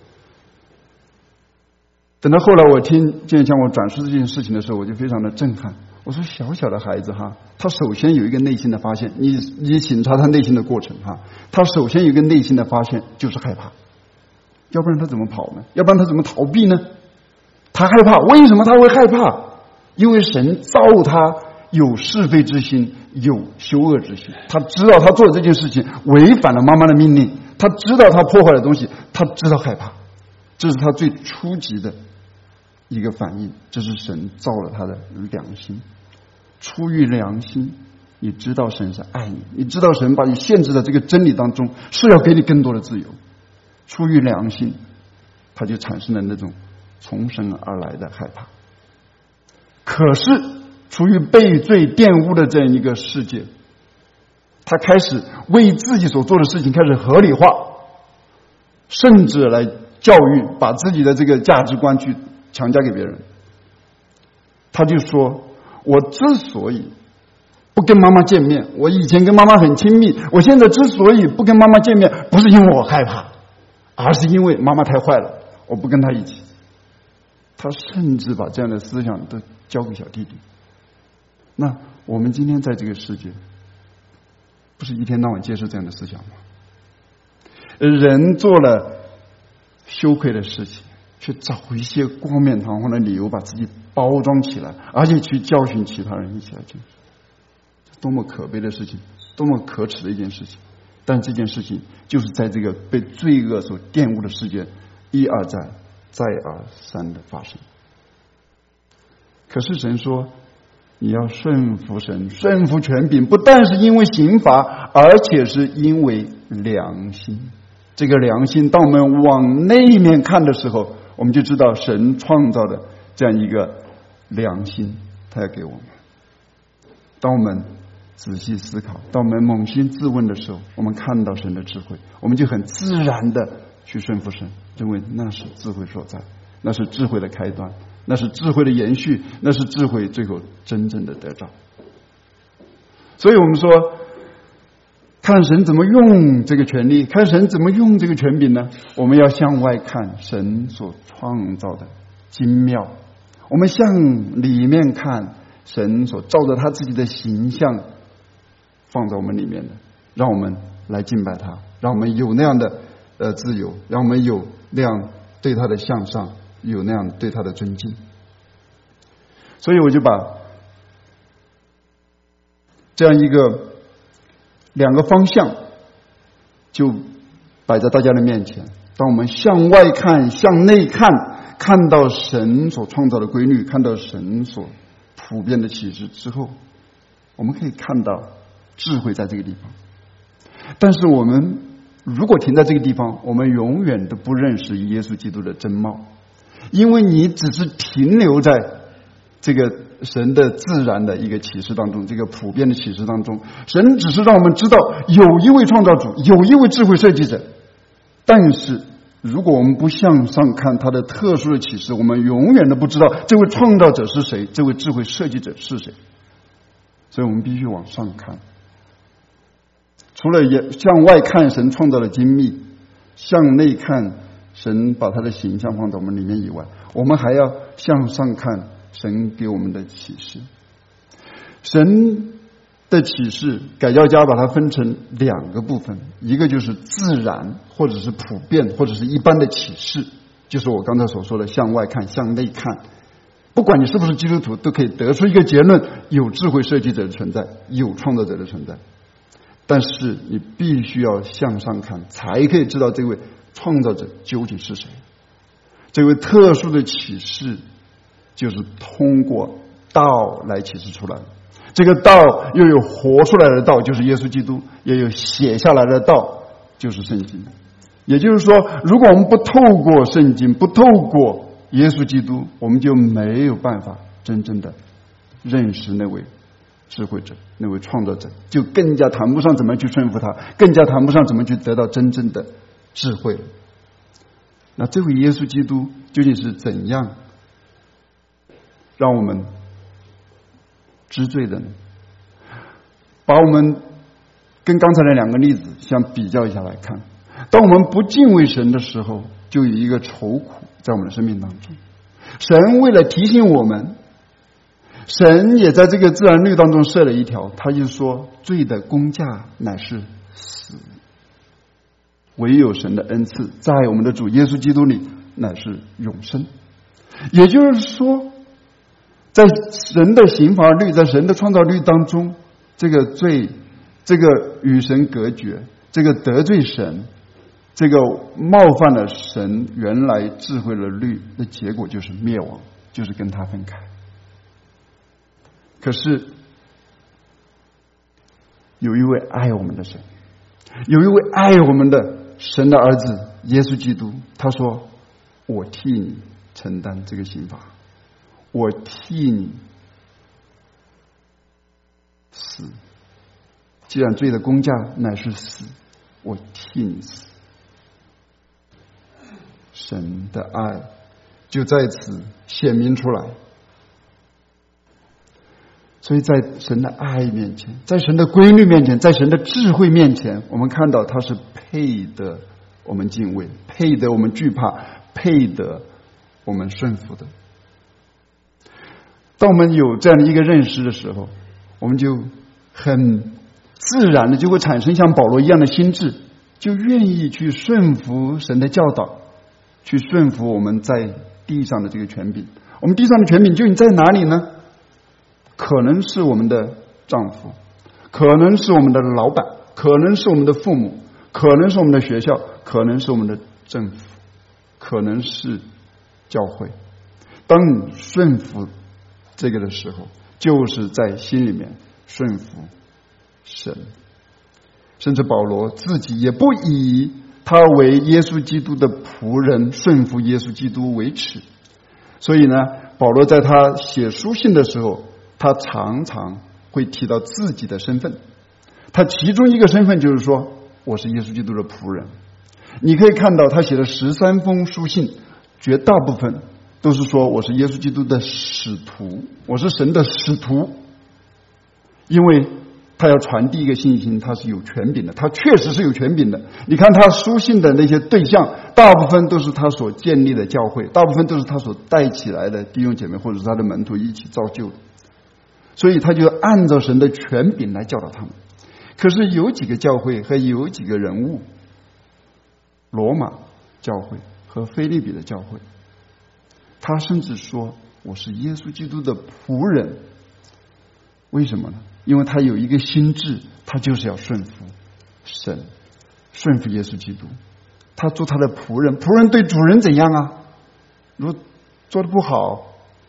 等到后来我听Jane向我转述这件事情的时候，我就非常的震撼。我说小小的孩子哈，他首先有一个内心的发现，你请查他内心的过程哈，他首先有一个内心的发现就是害怕，要不然他怎么跑呢？要不然他怎么逃避呢？他害怕，为什么他会害怕？因为神造他有是非之心，有羞恶之心，他知道他做的这件事情违反了妈妈的命令，他知道他破坏的东西，他知道害怕，这是他最初级的一个反应，这是神造了他的良心。出于良心，你知道神是爱你，你知道神把你限制在这个真理当中，是要给你更多的自由。出于良心，他就产生了那种从神而来的害怕。可是出于被罪玷污的这样一个世界，他开始为自己所做的事情开始合理化，甚至来教育，把自己的这个价值观去强加给别人。他就说，我之所以不跟妈妈见面，我以前跟妈妈很亲密，我现在之所以不跟妈妈见面，不是因为我害怕，而是因为妈妈太坏了，我不跟她一起。他甚至把这样的思想都交给小弟弟。那我们今天在这个世界，不是一天到晚接受这样的思想吗？人做了羞愧的事情，去找一些冠冕堂皇的理由把自己包装起来，而且去教训其他人一起来进行，多么可悲的事情，多么可耻的一件事情。但这件事情就是在这个被罪恶所玷污的世界一而再再而三的发生。可是神说，你要顺服神，顺服权柄，不但是因为刑罚，而且是因为良心。这个良心，当我们往内面看的时候，我们就知道神创造的这样一个良心，他要给我们。当我们仔细思考，当我们扪心自问的时候，我们看到神的智慧，我们就很自然的去顺服神，认为那是智慧所在，那是智慧的开端，那是智慧的延续，那是智慧最后真正的得着。所以我们说，看神怎么用这个权利，看神怎么用这个权柄呢？我们要向外看神所创造的精妙，我们向里面看神所照着他自己的形象放在我们里面的，让我们来敬拜他，让我们有那样的自由，让我们有那样对他的向上，有那样对他的尊敬。所以我就把这样一个两个方向就摆在大家的面前。当我们向外看，向内看，看到神所创造的规律，看到神所普遍的启示之后，我们可以看到智慧在这个地方。但是我们如果停在这个地方，我们永远都不认识耶稣基督的真貌，因为你只是停留在这个神的自然的一个启示当中，这个普遍的启示当中。神只是让我们知道有一位创造主，有一位智慧设计者，但是如果我们不向上看他的特殊的启示，我们永远都不知道这位创造者是谁，这位智慧设计者是谁。所以我们必须往上看，除了向外看神创造的精密，向内看神把他的形象放在我们里面以外，我们还要向上看神给我们的启示。神的启示，改教家把它分成两个部分，一个就是自然或者是普遍或者是一般的启示，就是我刚才所说的向外看向内看。不管你是不是基督徒，都可以得出一个结论，有智慧设计者的存在，有创造者的存在。但是你必须要向上看，才可以知道这位创造者究竟是谁。这位特殊的启示就是通过道来启示出来的，这个道又有活出来的道，就是耶稣基督，也有写下来的道，就是圣经。也就是说，如果我们不透过圣经，不透过耶稣基督，我们就没有办法真正的认识那位智慧者，那位创造者，就更加谈不上怎么去顺服他，更加谈不上怎么去得到真正的智慧。那这位耶稣基督究竟是怎样让我们知罪的呢？把我们跟刚才的两个例子相比较一下来看，当我们不敬畏神的时候，就有一个愁苦在我们的生命当中。神为了提醒我们，神也在这个自然律当中设了一条，他就说罪的工价乃是死，唯有神的恩赐在我们的主耶稣基督里乃是永生。也就是说，在神的刑罚律，在神的创造律当中，这个罪，这个与神隔绝，这个得罪神，这个冒犯了神原来智慧的律的结果就是灭亡，就是跟他分开。可是有一位爱我们的神，有一位爱我们的神的儿子耶稣基督，他说我替你承担这个刑罚，我替你死，既然罪的工价乃是死，我替你死。神的爱就在此显明出来。所以在神的爱面前，在神的规律面前，在神的智慧面前，我们看到他是配得我们敬畏，配得我们惧怕，配得我们顺服的。当我们有这样的一个认识的时候，我们就很自然的就会产生像保罗一样的心智，就愿意去顺服神的教导，去顺服我们在地上的这个权柄。我们地上的权柄究竟在哪里呢？可能是我们的丈夫，可能是我们的老板，可能是我们的父母，可能是我们的学校，可能是我们的政府，可能是教会。当你顺服这个的时候，就是在心里面顺服神。甚至保罗自己也不以他为耶稣基督的仆人，顺服耶稣基督为耻。所以呢，保罗在他写书信的时候，他常常会提到自己的身份。他其中一个身份就是说，我是耶稣基督的仆人。你可以看到他写了13封书信，绝大部分都是说我是耶稣基督的使徒，我是神的使徒。因为他要传递一个信息，他是有权柄的，他确实是有权柄的。你看他书信的那些对象，大部分都是他所建立的教会，大部分都是他所带起来的弟兄姐妹或者是他的门徒一起造就的。所以他就按照神的权柄来教导他们。可是有几个教会和有几个人物，罗马教会和腓立比的教会，他甚至说我是耶稣基督的仆人。为什么呢？因为他有一个心智，他就是要顺服神，顺服耶稣基督。他做他的仆人，仆人对主人怎样啊？如果做得不好，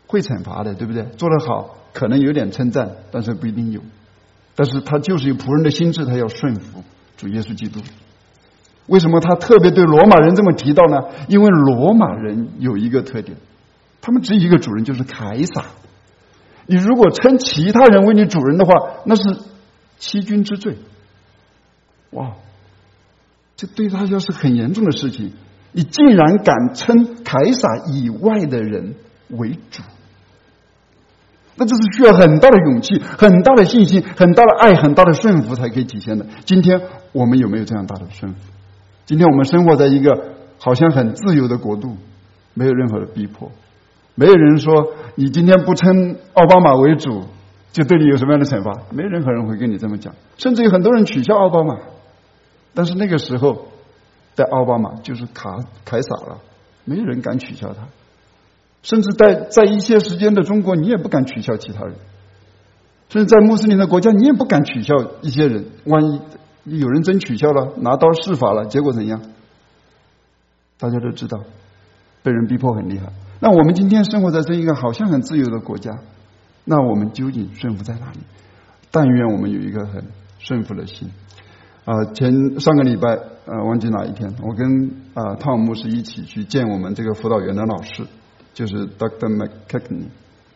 会惩罚的，对不对？做得好可能有点称赞，但是不一定有。但是他就是有仆人的心智，他要顺服主耶稣基督。为什么他特别对罗马人这么提到呢？因为罗马人有一个特点，他们只有一个主人，就是凯撒。你如果称其他人为你主人的话，那是欺君之罪。哇，这对他要是很严重的事情。你竟然敢称凯撒以外的人为主，那这是需要很大的勇气、很大的信心、很大的爱、很大的顺服才可以体现的。今天我们有没有这样大的顺服？今天我们生活在一个好像很自由的国度，没有任何的逼迫，没有人说你今天不称奥巴马为主就对你有什么样的惩罚，没有任何人会跟你这么讲。甚至有很多人取笑奥巴马，但是那个时候在奥巴马就是凯撒了，没有人敢取笑他。甚至在一些时间的中国，你也不敢取笑其他人，甚至在穆斯林的国家，你也不敢取笑一些人。万一有人真取笑了，拿刀试法了，结果怎样？大家都知道，被人逼迫很厉害。那我们今天生活在这一个好像很自由的国家，那我们究竟顺服在哪里？但愿我们有一个很顺服的心。上个礼拜忘记哪一天，我跟汤姆牧师一起去见我们这个辅导员的老师，就是 Dr. McKechnie。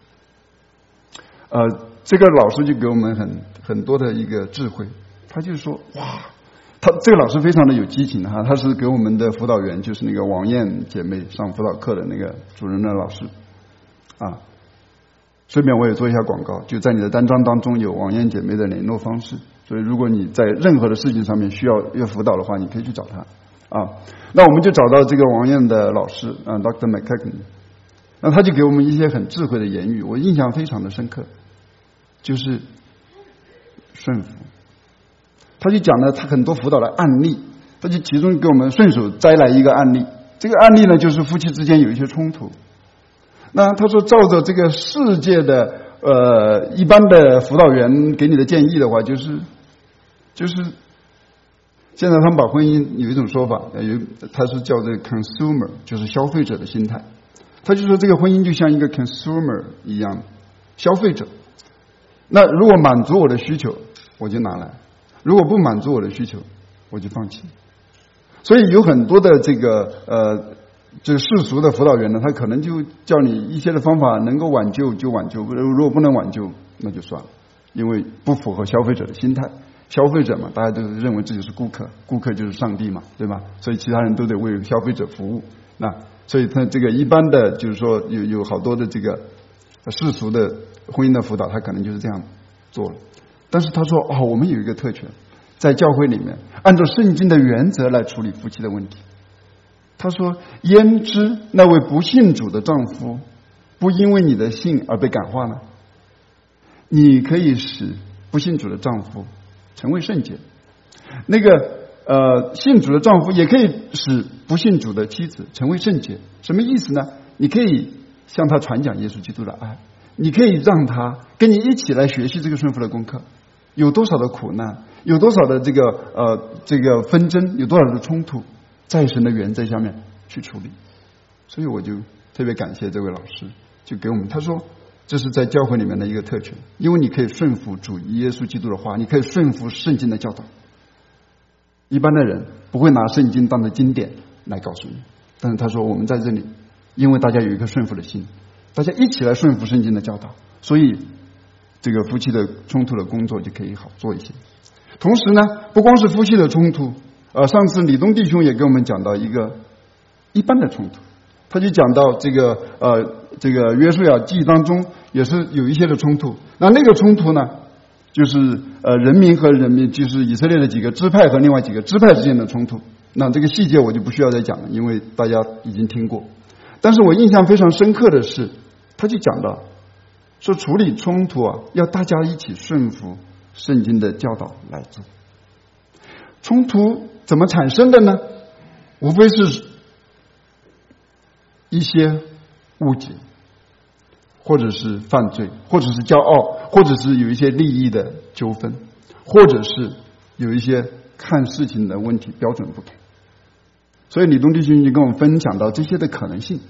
这个老师就给我们很多的一个智慧。他就说，哇，这个老师非常的有激情哈，他是给我们的辅导员，就是那个王燕姐妹上辅导课的那个主任的老师啊。顺便我也做一下广告，就在你的单张当中有王燕姐妹的联络方式，所以如果你在任何的事情上面需要辅导的话，你可以去找他啊。那我们就找到这个王燕的老师Dr. McKechnie， 那他就给我们一些很智慧的言语，我印象非常的深刻，就是顺服。他就讲了他很多辅导的案例，他就其中给我们顺手摘来一个案例。这个案例呢，就是夫妻之间有一些冲突。那他说，照着这个世界的一般的辅导员给你的建议的话，就是现在他们把婚姻有一种说法，他是叫这个 consumer， 就是消费者的心态。他就说这个婚姻就像一个 consumer 一样，消费者。那如果满足我的需求，我就拿来；如果不满足我的需求，我就放弃。所以有很多的这个这世俗的辅导员呢，他可能就叫你一些的方法能够挽救就挽救，如果不能挽救那就算了，因为不符合消费者的心态。消费者嘛，大家都认为自己是顾客，顾客就是上帝嘛，对吧？所以其他人都得为消费者服务。那所以他这个一般的就是说有好多的这个世俗的婚姻的辅导，他可能就是这样做了。但是他说我们有一个特权，在教会里面按照圣经的原则来处理夫妻的问题。他说，焉知那位不信主的丈夫不因为你的信而被感化呢？你可以使不信主的丈夫成为圣洁，那个信主的丈夫也可以使不信主的妻子成为圣洁。什么意思呢？你可以向他传讲耶稣基督的爱，你可以让他跟你一起来学习这个顺服的功课。有多少的苦难，有多少的这个纷争，有多少的冲突，在神的原则下面去处理。所以我就特别感谢这位老师，就给我们他说，这是在教会里面的一个特权，因为你可以顺服主耶稣基督的话，你可以顺服圣经的教导。一般的人不会拿圣经当成经典来告诉你，但是他说我们在这里，因为大家有一颗顺服的心，大家一起来顺服圣经的教导，所以这个夫妻的冲突的工作就可以好做一些。同时呢，不光是夫妻的冲突，上次李东弟兄也给我们讲到一个一般的冲突，他就讲到这个约书亚记当中也是有一些的冲突。那个冲突呢，就是人民和人民，就是以色列的几个支派和另外几个支派之间的冲突。那这个细节我就不需要再讲了，因为大家已经听过。但是我印象非常深刻的是，他就讲到说处理冲突要大家一起顺服圣经的教导来做。冲突怎么产生的呢？无非是一些误解，或者是犯罪，或者是骄傲，或者是有一些利益的纠纷，或者是有一些看事情的问题标准不同。所以李东弟兄就跟我们分享到这些的可能性。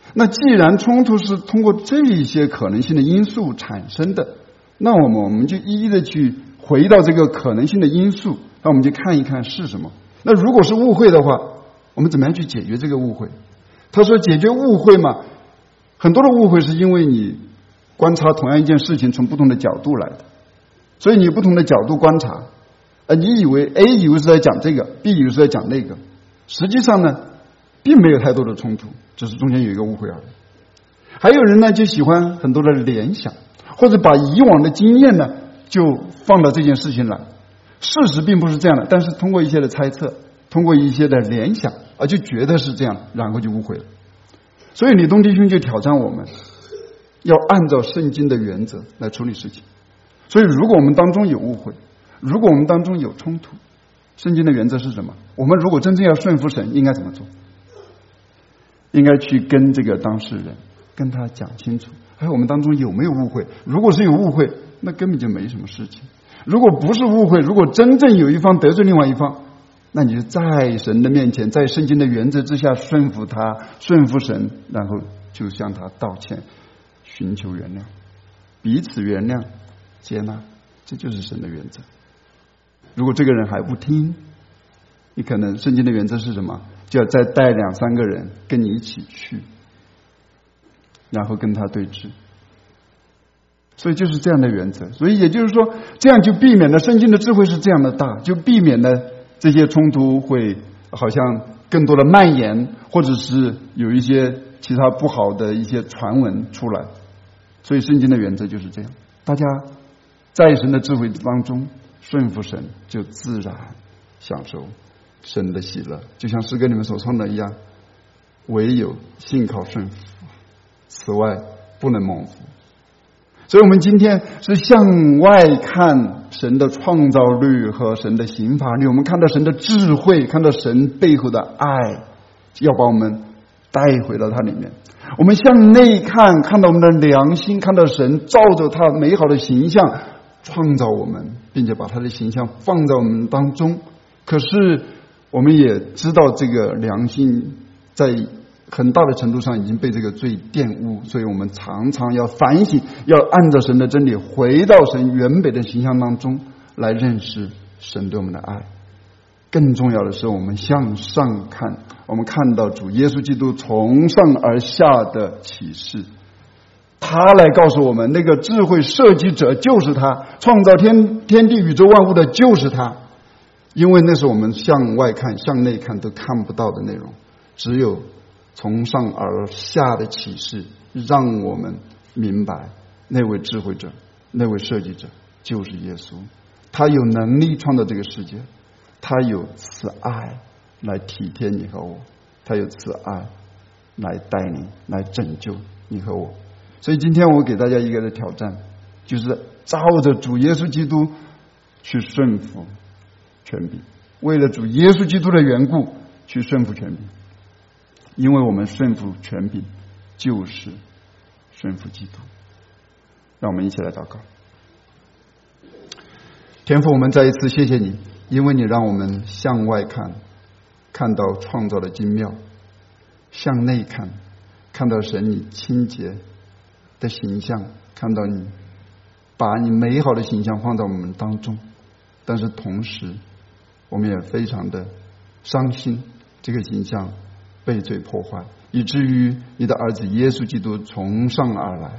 那既然冲突是通过这些可能性的因素产生的，那我们就一一的去回到这个可能性的因素，那我们就看一看是什么。那如果是误会的话，我们怎么样去解决这个误会？他说解决误会嘛，很多的误会是因为你观察同样一件事情从不同的角度来的，所以你不同的角度观察，你以为 A 以为是在讲这个， B 以为是在讲那个，实际上呢并没有太多的冲突，只是中间有一个误会而已。还有人呢就喜欢很多的联想，或者把以往的经验呢就放到这件事情来，事实并不是这样的，但是通过一些的猜测，通过一些的联想就觉得是这样，然后就误会了。所以李东弟兄就挑战我们要按照圣经的原则来处理事情。所以如果我们当中有误会，如果我们当中有冲突，圣经的原则是什么？我们如果真正要顺服神，应该怎么做？应该去跟这个当事人跟他讲清楚，我们当中有没有误会？如果是有误会，那根本就没什么事情。如果不是误会，如果真正有一方得罪另外一方，那你就在神的面前，在圣经的原则之下顺服他，顺服神，然后就向他道歉，寻求原谅，彼此原谅接纳，这就是神的原则。如果这个人还不听，你可能圣经的原则是什么？就要再带2-3个人跟你一起去，然后跟他对峙。所以就是这样的原则。所以也就是说，这样就避免了，圣经的智慧是这样的大，就避免了这些冲突会好像更多的蔓延，或者是有一些其他不好的一些传闻出来。所以圣经的原则就是这样，大家在神的智慧当中顺服神，就自然享受神的喜乐。就像诗歌里面所唱的一样，唯有信靠顺服，此外不能蒙福。所以我们今天是向外看神的创造律和神的刑罚律，我们看到神的智慧，看到神背后的爱，要把我们带回到它里面。我们向内看，看到我们的良心，看到神照着他美好的形象创造我们，并且把他的形象放在我们当中。可是我们也知道这个良心在很大的程度上已经被这个罪玷污，所以我们常常要反省，要按照神的真理回到神原本的形象当中来认识神对我们的爱。更重要的是，我们向上看，我们看到主耶稣基督从上而下的启示，他来告诉我们，那个智慧设计者就是他，创造天地宇宙万物的就是他。因为那是我们向外看向内看都看不到的内容，只有从上而下的启示让我们明白那位智慧者，那位设计者就是耶稣。他有能力创造这个世界，他有慈爱来体贴你和我，他有慈爱来带领，来拯救你和我。所以今天我给大家一个的挑战，就是照着主耶稣基督去顺服权柄，为了主耶稣基督的缘故去顺服权柄。因为我们顺服权柄就是顺服基督。让我们一起来祷告。天父，我们再一次谢谢你，因为你让我们向外看，看到创造的精妙；向内看，看到神你清洁的形象，看到你把你美好的形象放在我们当中。但是同时我们也非常的伤心，这个形象被罪破坏，以至于你的儿子耶稣基督从上而来，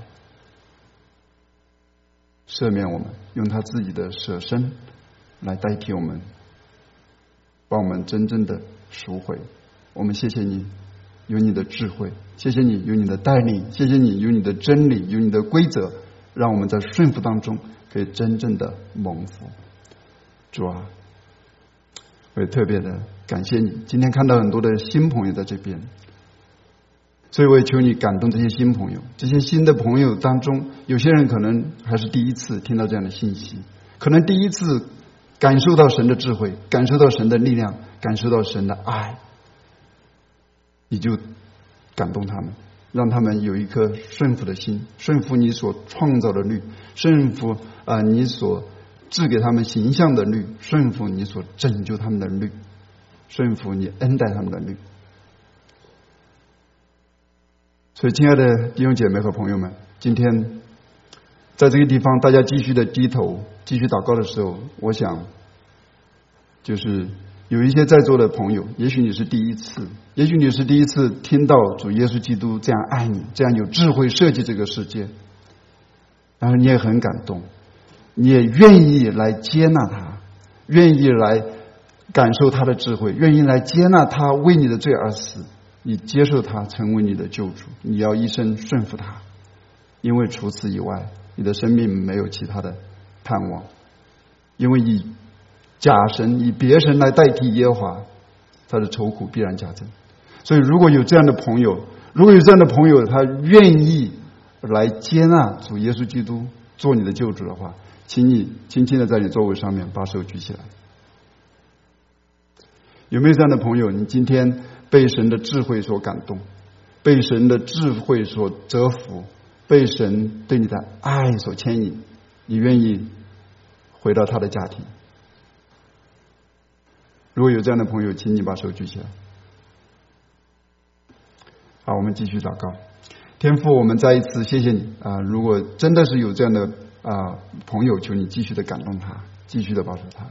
赦免我们，用他自己的舍身来代替我们，把我们真正的赎回。我们谢谢你有你的智慧，谢谢你有你的带领，谢谢你有你的真理，有你的规则，让我们在顺服当中可以真正的蒙福。主啊，我也特别的感谢你，今天看到很多的新朋友在这边，所以我也求你感动这些新朋友。这些新的朋友当中，有些人可能还是第一次听到这样的信息，可能第一次感受到神的智慧，感受到神的力量，感受到神的爱，你就感动他们，让他们有一颗顺服的心，顺服你所创造的律，顺服你所赐给他们形象的律，顺服你所拯救他们的律，顺服你恩待他们的律。 所以亲爱的弟兄姐妹和朋友们，今天在这个地方大家继续的低头继续祷告的时候，我想就是有一些在座的朋友，也许你是第一次听到主耶稣基督这样爱你，这样有智慧设计这个世界，然后你也很感动，你也愿意来接纳他，愿意来感受他的智慧，愿意来接纳他为你的罪而死，你接受他成为你的救主，你要一生顺服他，因为除此以外你的生命没有其他的盼望，因为以假神以别神来代替耶和华，他的愁苦必然加增。所以如果有这样的朋友，他愿意来接纳主耶稣基督做你的救主的话，请你轻轻的在你座位上面把手举起来。有没有这样的朋友，你今天被神的智慧所感动，被神的智慧所折服，被神对你的爱所牵引，你愿意回到他的家庭？如果有这样的朋友，请你把手举起来。好，我们继续祷告。天父，我们再一次谢谢你如果真的是有这样的朋友，求你继续的感动他，继续的保守他。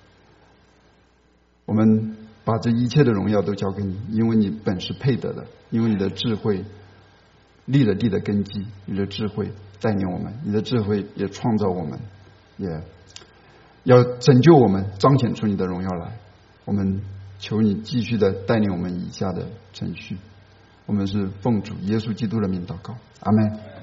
我们把这一切的荣耀都交给你，因为你本是配得的，因为你的智慧立了地的根基，你的智慧带领我们，你的智慧也创造我们，也要拯救我们，彰显出你的荣耀来。我们求你继续的带领我们以下的程序，我们是奉主耶稣基督的名祷告，阿们。